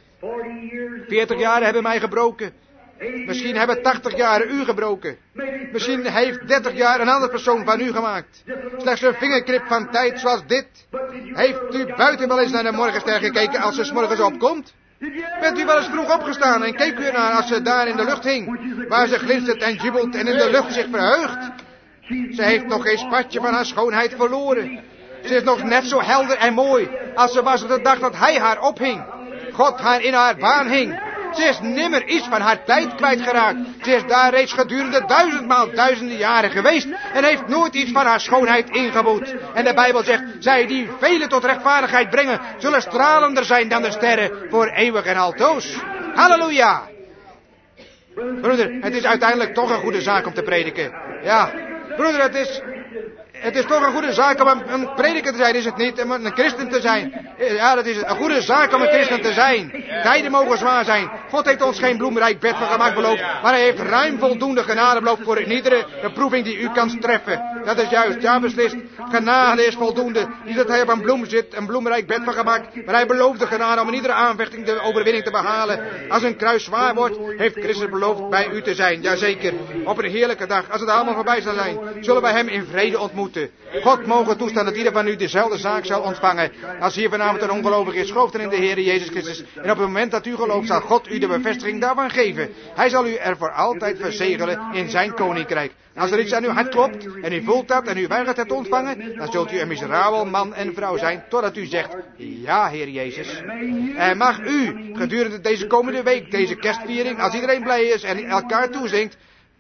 40 jaar hebben mij gebroken. Misschien hebben 80 jaar u gebroken. Misschien heeft 30 jaar een andere persoon van u gemaakt. Slechts een vingerknip van tijd zoals dit. Heeft u buiten wel eens naar de morgenster gekeken als ze 's morgens opkomt? Bent u wel eens vroeg opgestaan en keek u ernaar als ze daar in de lucht hing, waar ze glinstert en jubelt en in de lucht zich verheugt? Ze heeft nog geen spatje van haar schoonheid verloren. Ze is nog net zo helder en mooi als ze was op de dag dat hij haar ophing. God haar in haar baan hing. Ze is nimmer iets van haar tijd kwijtgeraakt. Ze is daar reeds gedurende duizenden jaren geweest en heeft nooit iets van haar schoonheid ingeboet. En de Bijbel zegt, zij die velen tot rechtvaardigheid brengen, zullen stralender zijn dan de sterren voor eeuwig en altoos. Halleluja! Broeder, het is uiteindelijk toch een goede zaak om te prediken. Ja, broeder, het is toch een goede zaak om een prediker te zijn, is het niet? Om een christen te zijn. Ja, dat is een goede zaak om een christen te zijn. Tijden mogen zwaar zijn. God heeft ons geen bloemrijk bed van gemak beloofd, maar hij heeft ruim voldoende genade beloofd voor iedere beproeving die u kan treffen. Dat is juist, ja beslist. Genade is voldoende. Niet dat hij op een bloem zit, een bloemrijk bed van gemak, maar hij belooft de genade om in iedere aanvechting de overwinning te behalen. Als een kruis zwaar wordt, heeft Christus beloofd bij u te zijn. Jazeker, op een heerlijke dag, als het allemaal voorbij zal zijn, zullen wij hem in vrede ontmoeten. God mogen toestaan dat ieder van u dezelfde zaak zal ontvangen. Als hier vanavond een ongelovige is, gelooft dan in de Heer Jezus Christus. En op het moment dat u gelooft, zal God u de bevestiging daarvan geven. Hij zal u er voor altijd verzegelen in zijn koninkrijk. Als er iets aan uw hart klopt, en u voelt dat, en u weigert het te ontvangen, dan zult u een miserabel man en vrouw zijn, totdat u zegt, ja, Heer Jezus. En mag u, gedurende deze komende week, deze kerstviering, als iedereen blij is en elkaar toezingt,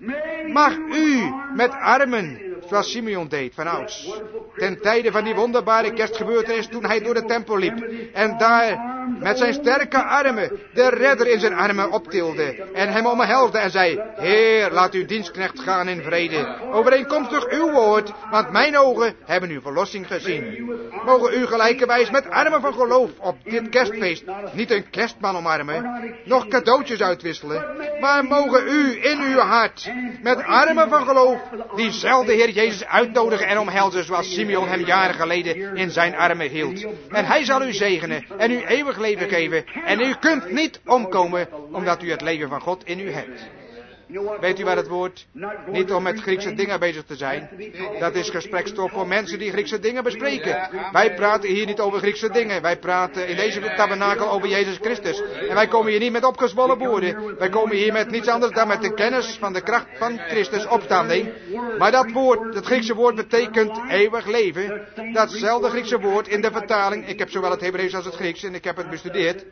mag u met armen, zoals Simeon deed vanouds, ten tijde van die wonderbare kerstgebeurtenis toen hij door de tempel liep en daar met zijn sterke armen de redder in zijn armen optilde en hem omhelsde en zei, Heer, laat uw dienstknecht gaan in vrede, overeenkomstig uw woord, want mijn ogen hebben uw verlossing gezien. Mogen u gelijkerwijs met armen van geloof op dit kerstfeest niet een kerstman omarmen, nog cadeautjes uitwisselen, maar mogen u in uw hart met armen van geloof diezelfde Heer Jezus uitnodigen en omhelzen zoals Simeon hem jaren geleden in zijn armen hield. En hij zal u zegenen en u eeuwig leven geven. En u kunt niet omkomen omdat u het leven van God in u hebt. Weet u wat het woord? Niet om met Griekse dingen bezig te zijn. Dat is gesprekstof voor mensen die Griekse dingen bespreken. Wij praten hier niet over Griekse dingen. Wij praten in deze tabernakel over Jezus Christus. En wij komen hier niet met opgezwollen woorden. Wij komen hier met niets anders dan met de kennis van de kracht van Christus opstanding. Maar dat woord, het Griekse woord betekent eeuwig leven. Datzelfde Griekse woord in de vertaling. Ik heb zowel het Hebreeuws als het Grieks en ik heb het bestudeerd.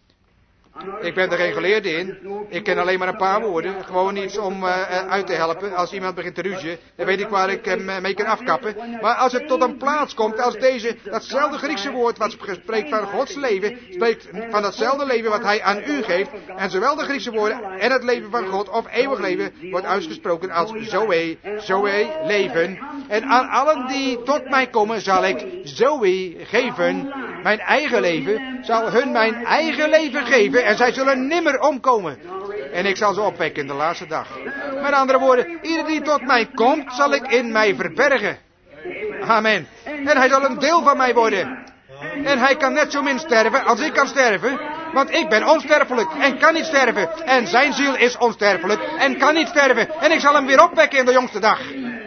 Ik ben er geen geleerde in. Ik ken alleen maar een paar woorden. Gewoon iets om uit te helpen. Als iemand begint te ruzien, dan weet ik waar ik hem mee kan afkappen. Maar als het tot een plaats komt als deze, datzelfde Griekse woord wat spreekt van Gods leven, spreekt van datzelfde leven wat hij aan u geeft. En zowel de Griekse woorden en het leven van God of eeuwig leven wordt uitgesproken als Zoe, leven. En aan allen die tot mij komen zal ik Zoe geven. Mijn eigen leven zal hun mijn eigen leven geven. En zij zullen nimmer omkomen. En ik zal ze opwekken in de laatste dag. Met andere woorden, ieder die tot mij komt, zal ik in mij verbergen. Amen. En hij zal een deel van mij worden. En hij kan net zo min sterven als ik kan sterven. Want ik ben onsterfelijk en kan niet sterven. En zijn ziel is onsterfelijk en kan niet sterven. En ik zal hem weer opwekken in de jongste dag.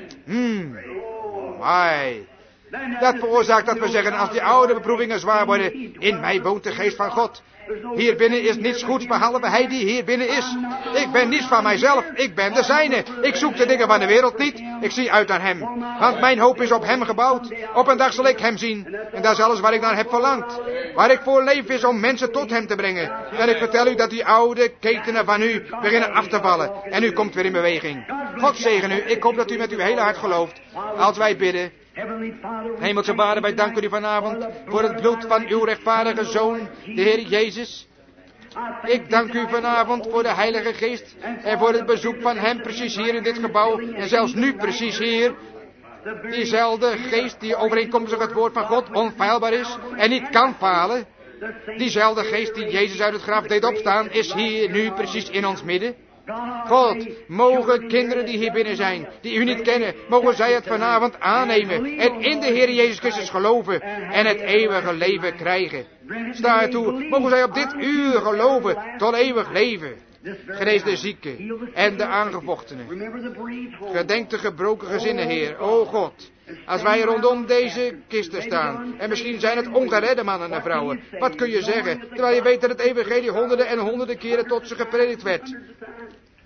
Mai. Dat veroorzaakt dat we zeggen, als die oude beproevingen zwaar worden, in mij woont de geest van God. Hier binnen is niets goeds behalve hij die hier binnen is. Ik ben niets van mijzelf, ik ben de zijne. Ik zoek de dingen van de wereld niet, ik zie uit naar hem. Want mijn hoop is op hem gebouwd. Op een dag zal ik hem zien. En dat is alles waar ik naar heb verlangd. Waar ik voor leef is om mensen tot hem te brengen. En ik vertel u dat die oude ketenen van u beginnen af te vallen. En u komt weer in beweging. God zegen u, ik hoop dat u met uw hele hart gelooft. Als wij bidden. Hemelse Vader, wij danken u vanavond voor het bloed van uw rechtvaardige Zoon, de Heer Jezus. Ik dank u vanavond voor de Heilige Geest en voor het bezoek van hem precies hier in dit gebouw en zelfs nu precies hier. Diezelfde Geest die overeenkomstig het woord van God onfeilbaar is en niet kan falen. Diezelfde Geest die Jezus uit het graf deed opstaan is hier nu precies in ons midden. God, mogen kinderen die hier binnen zijn, die u niet kennen, mogen zij het vanavond aannemen en in de Heer Jezus Christus geloven en het eeuwige leven krijgen. Sta ertoe, mogen zij op dit uur geloven tot eeuwig leven. Genees de zieken en de aangevochtenen. Gedenk de gebroken gezinnen, Heer, o God. Als wij rondom deze kisten staan, en misschien zijn het ongeredde mannen en vrouwen, wat kun je zeggen, terwijl je weet dat het evangelie honderden en honderden keren tot ze gepredikt werd.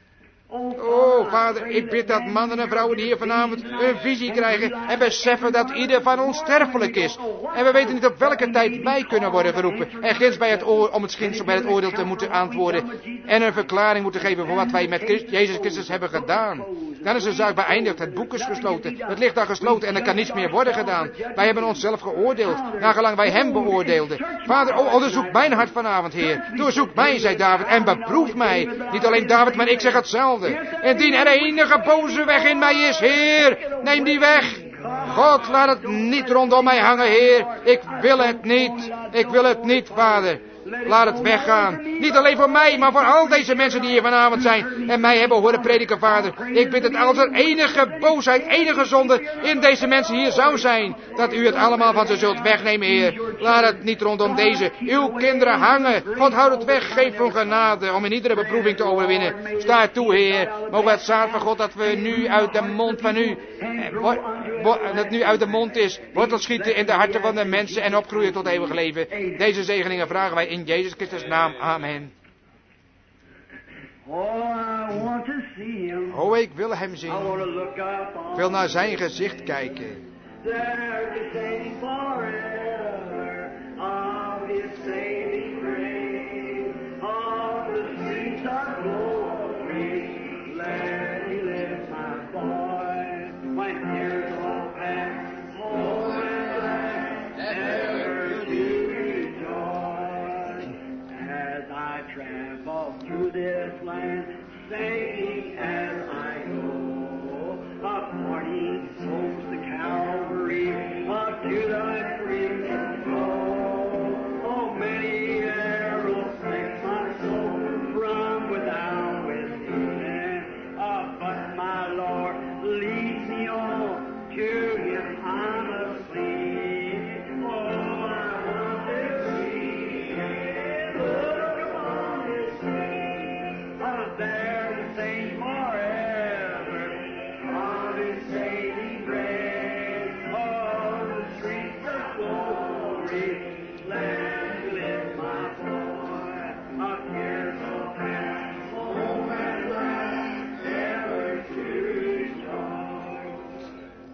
Oh, Vader, ik bid dat mannen en vrouwen die hier vanavond een visie krijgen en beseffen dat ieder van ons sterfelijk is. En we weten niet op welke tijd wij kunnen worden geroepen. En ginds bij om het schins bij het oordeel te moeten antwoorden en een verklaring moeten geven voor wat wij met Jezus Christus hebben gedaan. Dan is de zaak beëindigd, het boek is gesloten, het ligt daar gesloten en er kan niets meer worden gedaan. Wij hebben onszelf geoordeeld, nagelang wij hem beoordeelden. Vader, onderzoek mijn hart vanavond, Heer. Doorzoek mij, zei David, en beproef mij. Niet alleen David, maar ik zeg hetzelfde. Indien er enige boze weg in mij is, Heer, neem die weg. God, laat het niet rondom mij hangen, Heer. Ik wil het niet. Ik wil het niet, Vader. Laat het weggaan. Niet alleen voor mij, maar voor al deze mensen die hier vanavond zijn en mij hebben horen prediken, Vader. Ik bid het als er enige boosheid, enige zonde in deze mensen hier zou zijn, dat u het allemaal van ze zult wegnemen, Heer. Laat het niet rondom deze, uw kinderen hangen. God, houd het weg. Geef van genade om in iedere beproeving te overwinnen. Sta toe, Heer. Mogen het zaad van God dat we nu uit de mond van u, dat nu uit de mond is, wortel schieten in de harten van de mensen en opgroeien tot eeuwig leven. Deze zegeningen vragen wij in Jezus Christus' naam. Amen. Oh, ik wil hem zien. Ik wil naar zijn gezicht kijken. Through this land, singing as I go, according to Calvary, up to thy free control. Oh, many arrows take my soul from without within, but my Lord leads me on to Him. I'm asleep. Oh, I want to see Him. Look upon His there to sing forever of His saving grace. Oh, the streets of glory, let me lift my voice. A tearful past, home and land, ever to rejoice.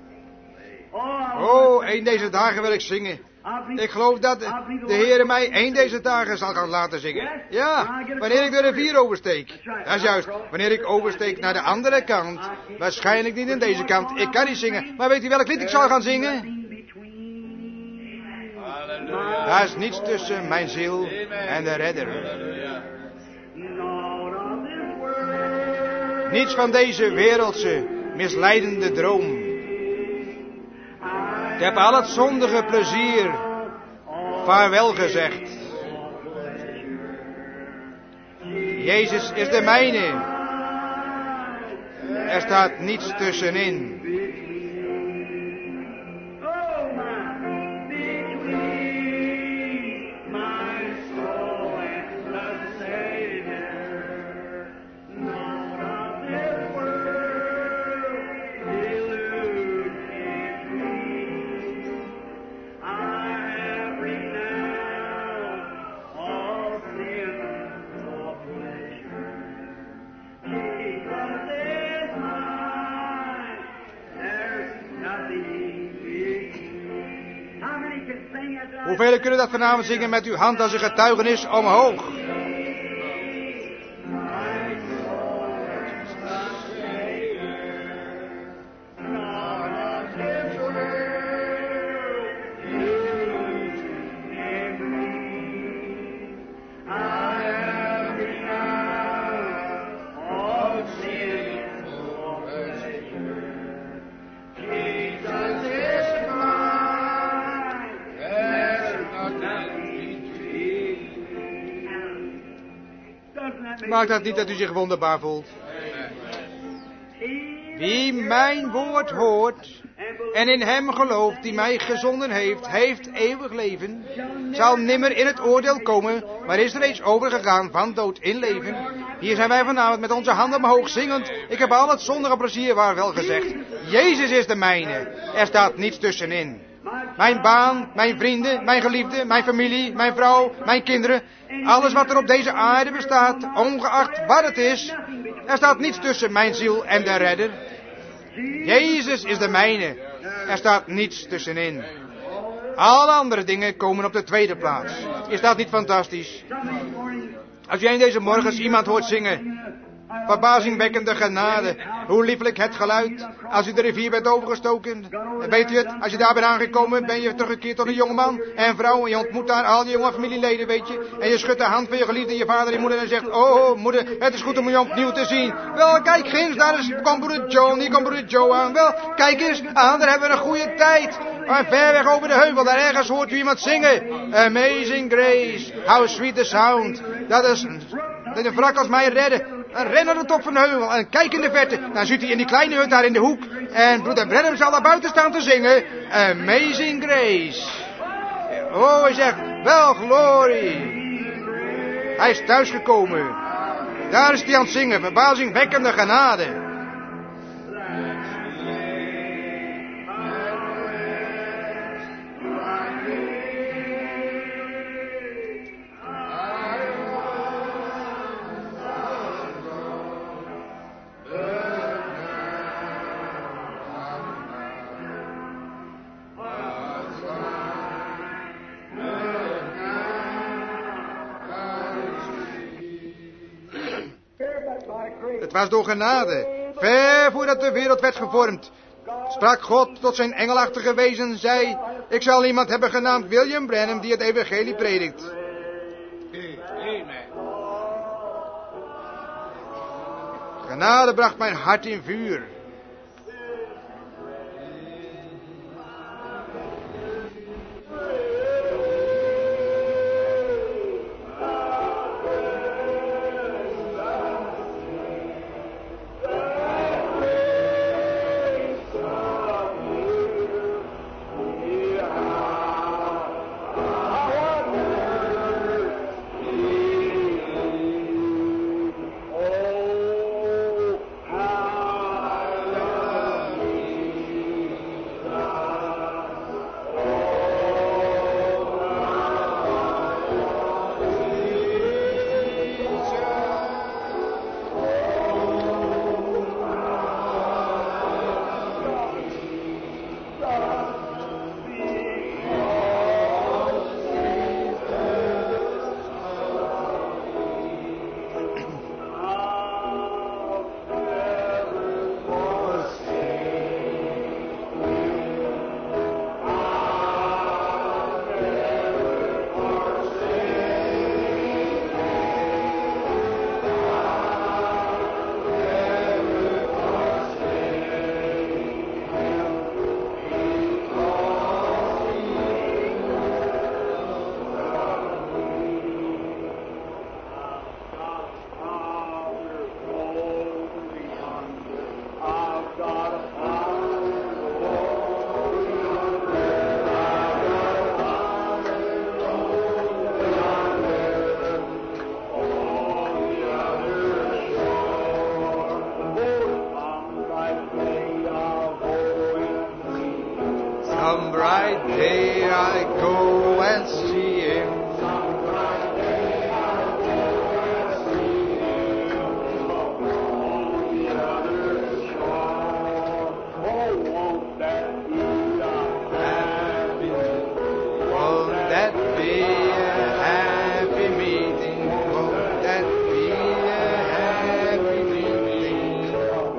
Oh, een deze dagen wil ik zingen. Ik geloof dat de Heer mij één deze dagen zal gaan laten zingen. Ja, wanneer ik de rivier oversteek. Dat is juist, wanneer ik oversteek naar de andere kant. Waarschijnlijk niet in deze kant. Ik kan niet zingen, maar weet u welk lied ik zal gaan zingen? Daar is niets tussen mijn ziel en de redder. Niets van deze wereldse, misleidende droom. Ik heb al het zondige plezier vaarwel gezegd. Jezus is de mijne. Er staat niets tussenin. Hoeveel kunnen dat vanavond zingen met uw hand als een getuigenis omhoog? Maakt dat niet dat u zich wonderbaar voelt? Wie mijn woord hoort en in hem gelooft die mij gezonden heeft, heeft eeuwig leven, zal nimmer in het oordeel komen, maar is reeds overgegaan van dood in leven. Hier zijn wij vanavond met onze handen omhoog zingend. Ik heb al het zondige plezier waar wel gezegd. Jezus is de mijne. Er staat niets tussenin. Mijn baan, mijn vrienden, mijn geliefden, mijn familie, mijn vrouw, mijn kinderen. Alles wat er op deze aarde bestaat, ongeacht wat het is, Er staat niets tussen mijn ziel en de redder. Jezus is de mijne. Er staat niets tussenin. Alle andere dingen komen op de tweede plaats. Is dat niet fantastisch? Als jij in deze morgens iemand hoort zingen, verbazingwekkende genade, hoe lieflijk het geluid, als u de rivier bent overgestoken. En weet u het, als je daar bent aangekomen, ben je teruggekeerd tot een jongeman en vrouw, en je ontmoet daar al je jonge familieleden, weet je. En je schudt de hand van je geliefde, je vader en je moeder, en zegt, oh moeder, het is goed om je opnieuw te zien. Wel, kijk eens, daar komt broeder John, hier komt broeder Joe aan. Wel, kijk eens, daar hebben we een goede tijd. Maar ver weg over de heuvel, daar ergens hoort u iemand zingen. Amazing Grace, how sweet the sound. Dat is een wrak als mij redden. En ren naar de top van de heuvel en kijk in de verte. Dan zit hij in die kleine hut daar in de hoek. En broeder Branham zal daar buiten staan te zingen. Amazing Grace. Oh, hij zegt, wel glorie. Hij is thuisgekomen. Daar is hij aan het zingen, verbazingwekkende genade. Het was door genade. Ver voordat de wereld werd gevormd, sprak God tot zijn engelachtige wezen, zei, ik zal iemand hebben genaamd William Branham die het evangelie predikt. Genade bracht mijn hart in vuur. Some bright day I go and see him. Some bright day I go and see him. On the other shore. Oh, won't that be a happy meeting? Won't that be a happy meeting? Won't that be a happy meeting?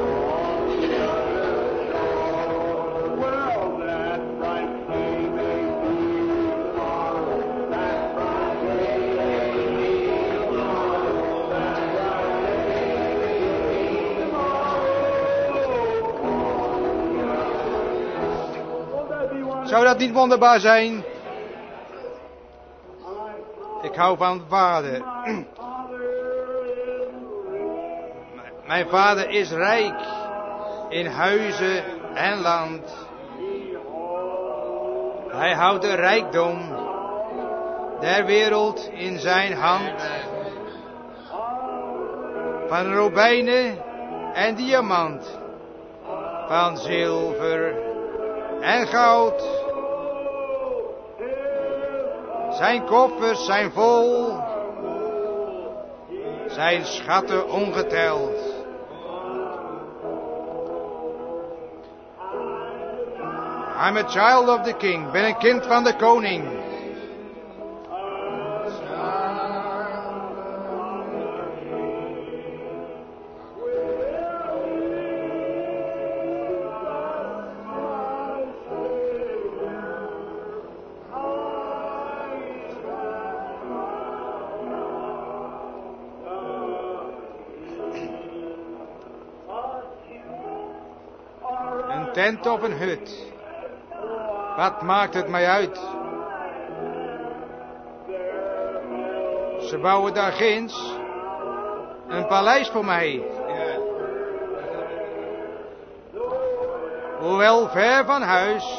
On the other shore. Well, that bright day may be tomorrow. That bright day may be tomorrow. That bright day may be tomorrow. Zou dat niet wonderbaar zijn? Ik hou van vader. Mijn vader is rijk in huizen en land. Hij houdt de rijkdom der wereld in zijn hand. Van robijnen en diamant, van zilver en goud. Zijn koffers zijn vol, zijn schatten ongeteld. I'm a child of the king. Ben een kind van de koning. Een tent of een hut. Wat maakt het mij uit? Ze bouwen daar ginds een paleis voor mij. Hoewel ver van huis,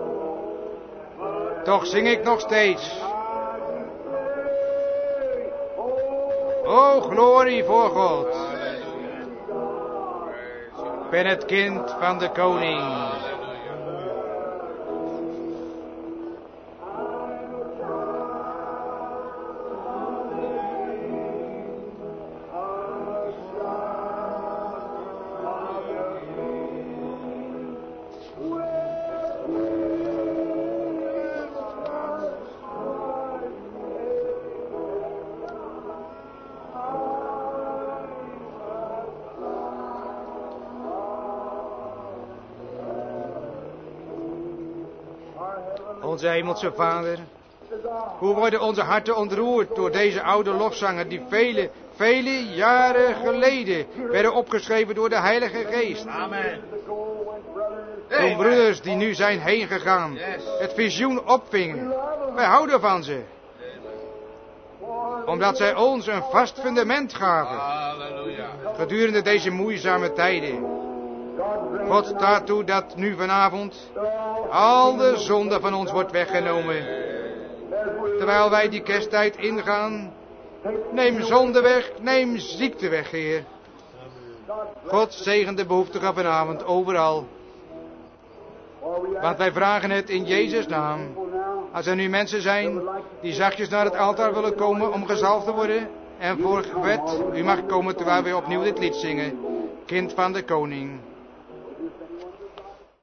toch zing ik nog steeds. O, glorie voor God. Ik ben het kind van de koning. Onze hemelse Vader, hoe worden onze harten ontroerd door deze oude lofzangen die vele jaren geleden werden opgeschreven door de Heilige Geest. Amen. Toen broeders die nu zijn heen gegaan het visioen opvingen. Wij houden van ze. Omdat zij ons een vast fundament gaven. Halleluja. Gedurende deze moeizame tijden. God staat toe dat nu vanavond al de zonde van ons wordt weggenomen. Terwijl wij die kersttijd ingaan. Neem zonde weg, neem ziekte weg, Heer. God zegen de behoeftigen vanavond overal. Want wij vragen het in Jezus' naam. Als er nu mensen zijn die zachtjes naar het altaar willen komen om gezalfd te worden en voor gebed, u mag komen terwijl wij opnieuw dit lied zingen. Kind van de koning.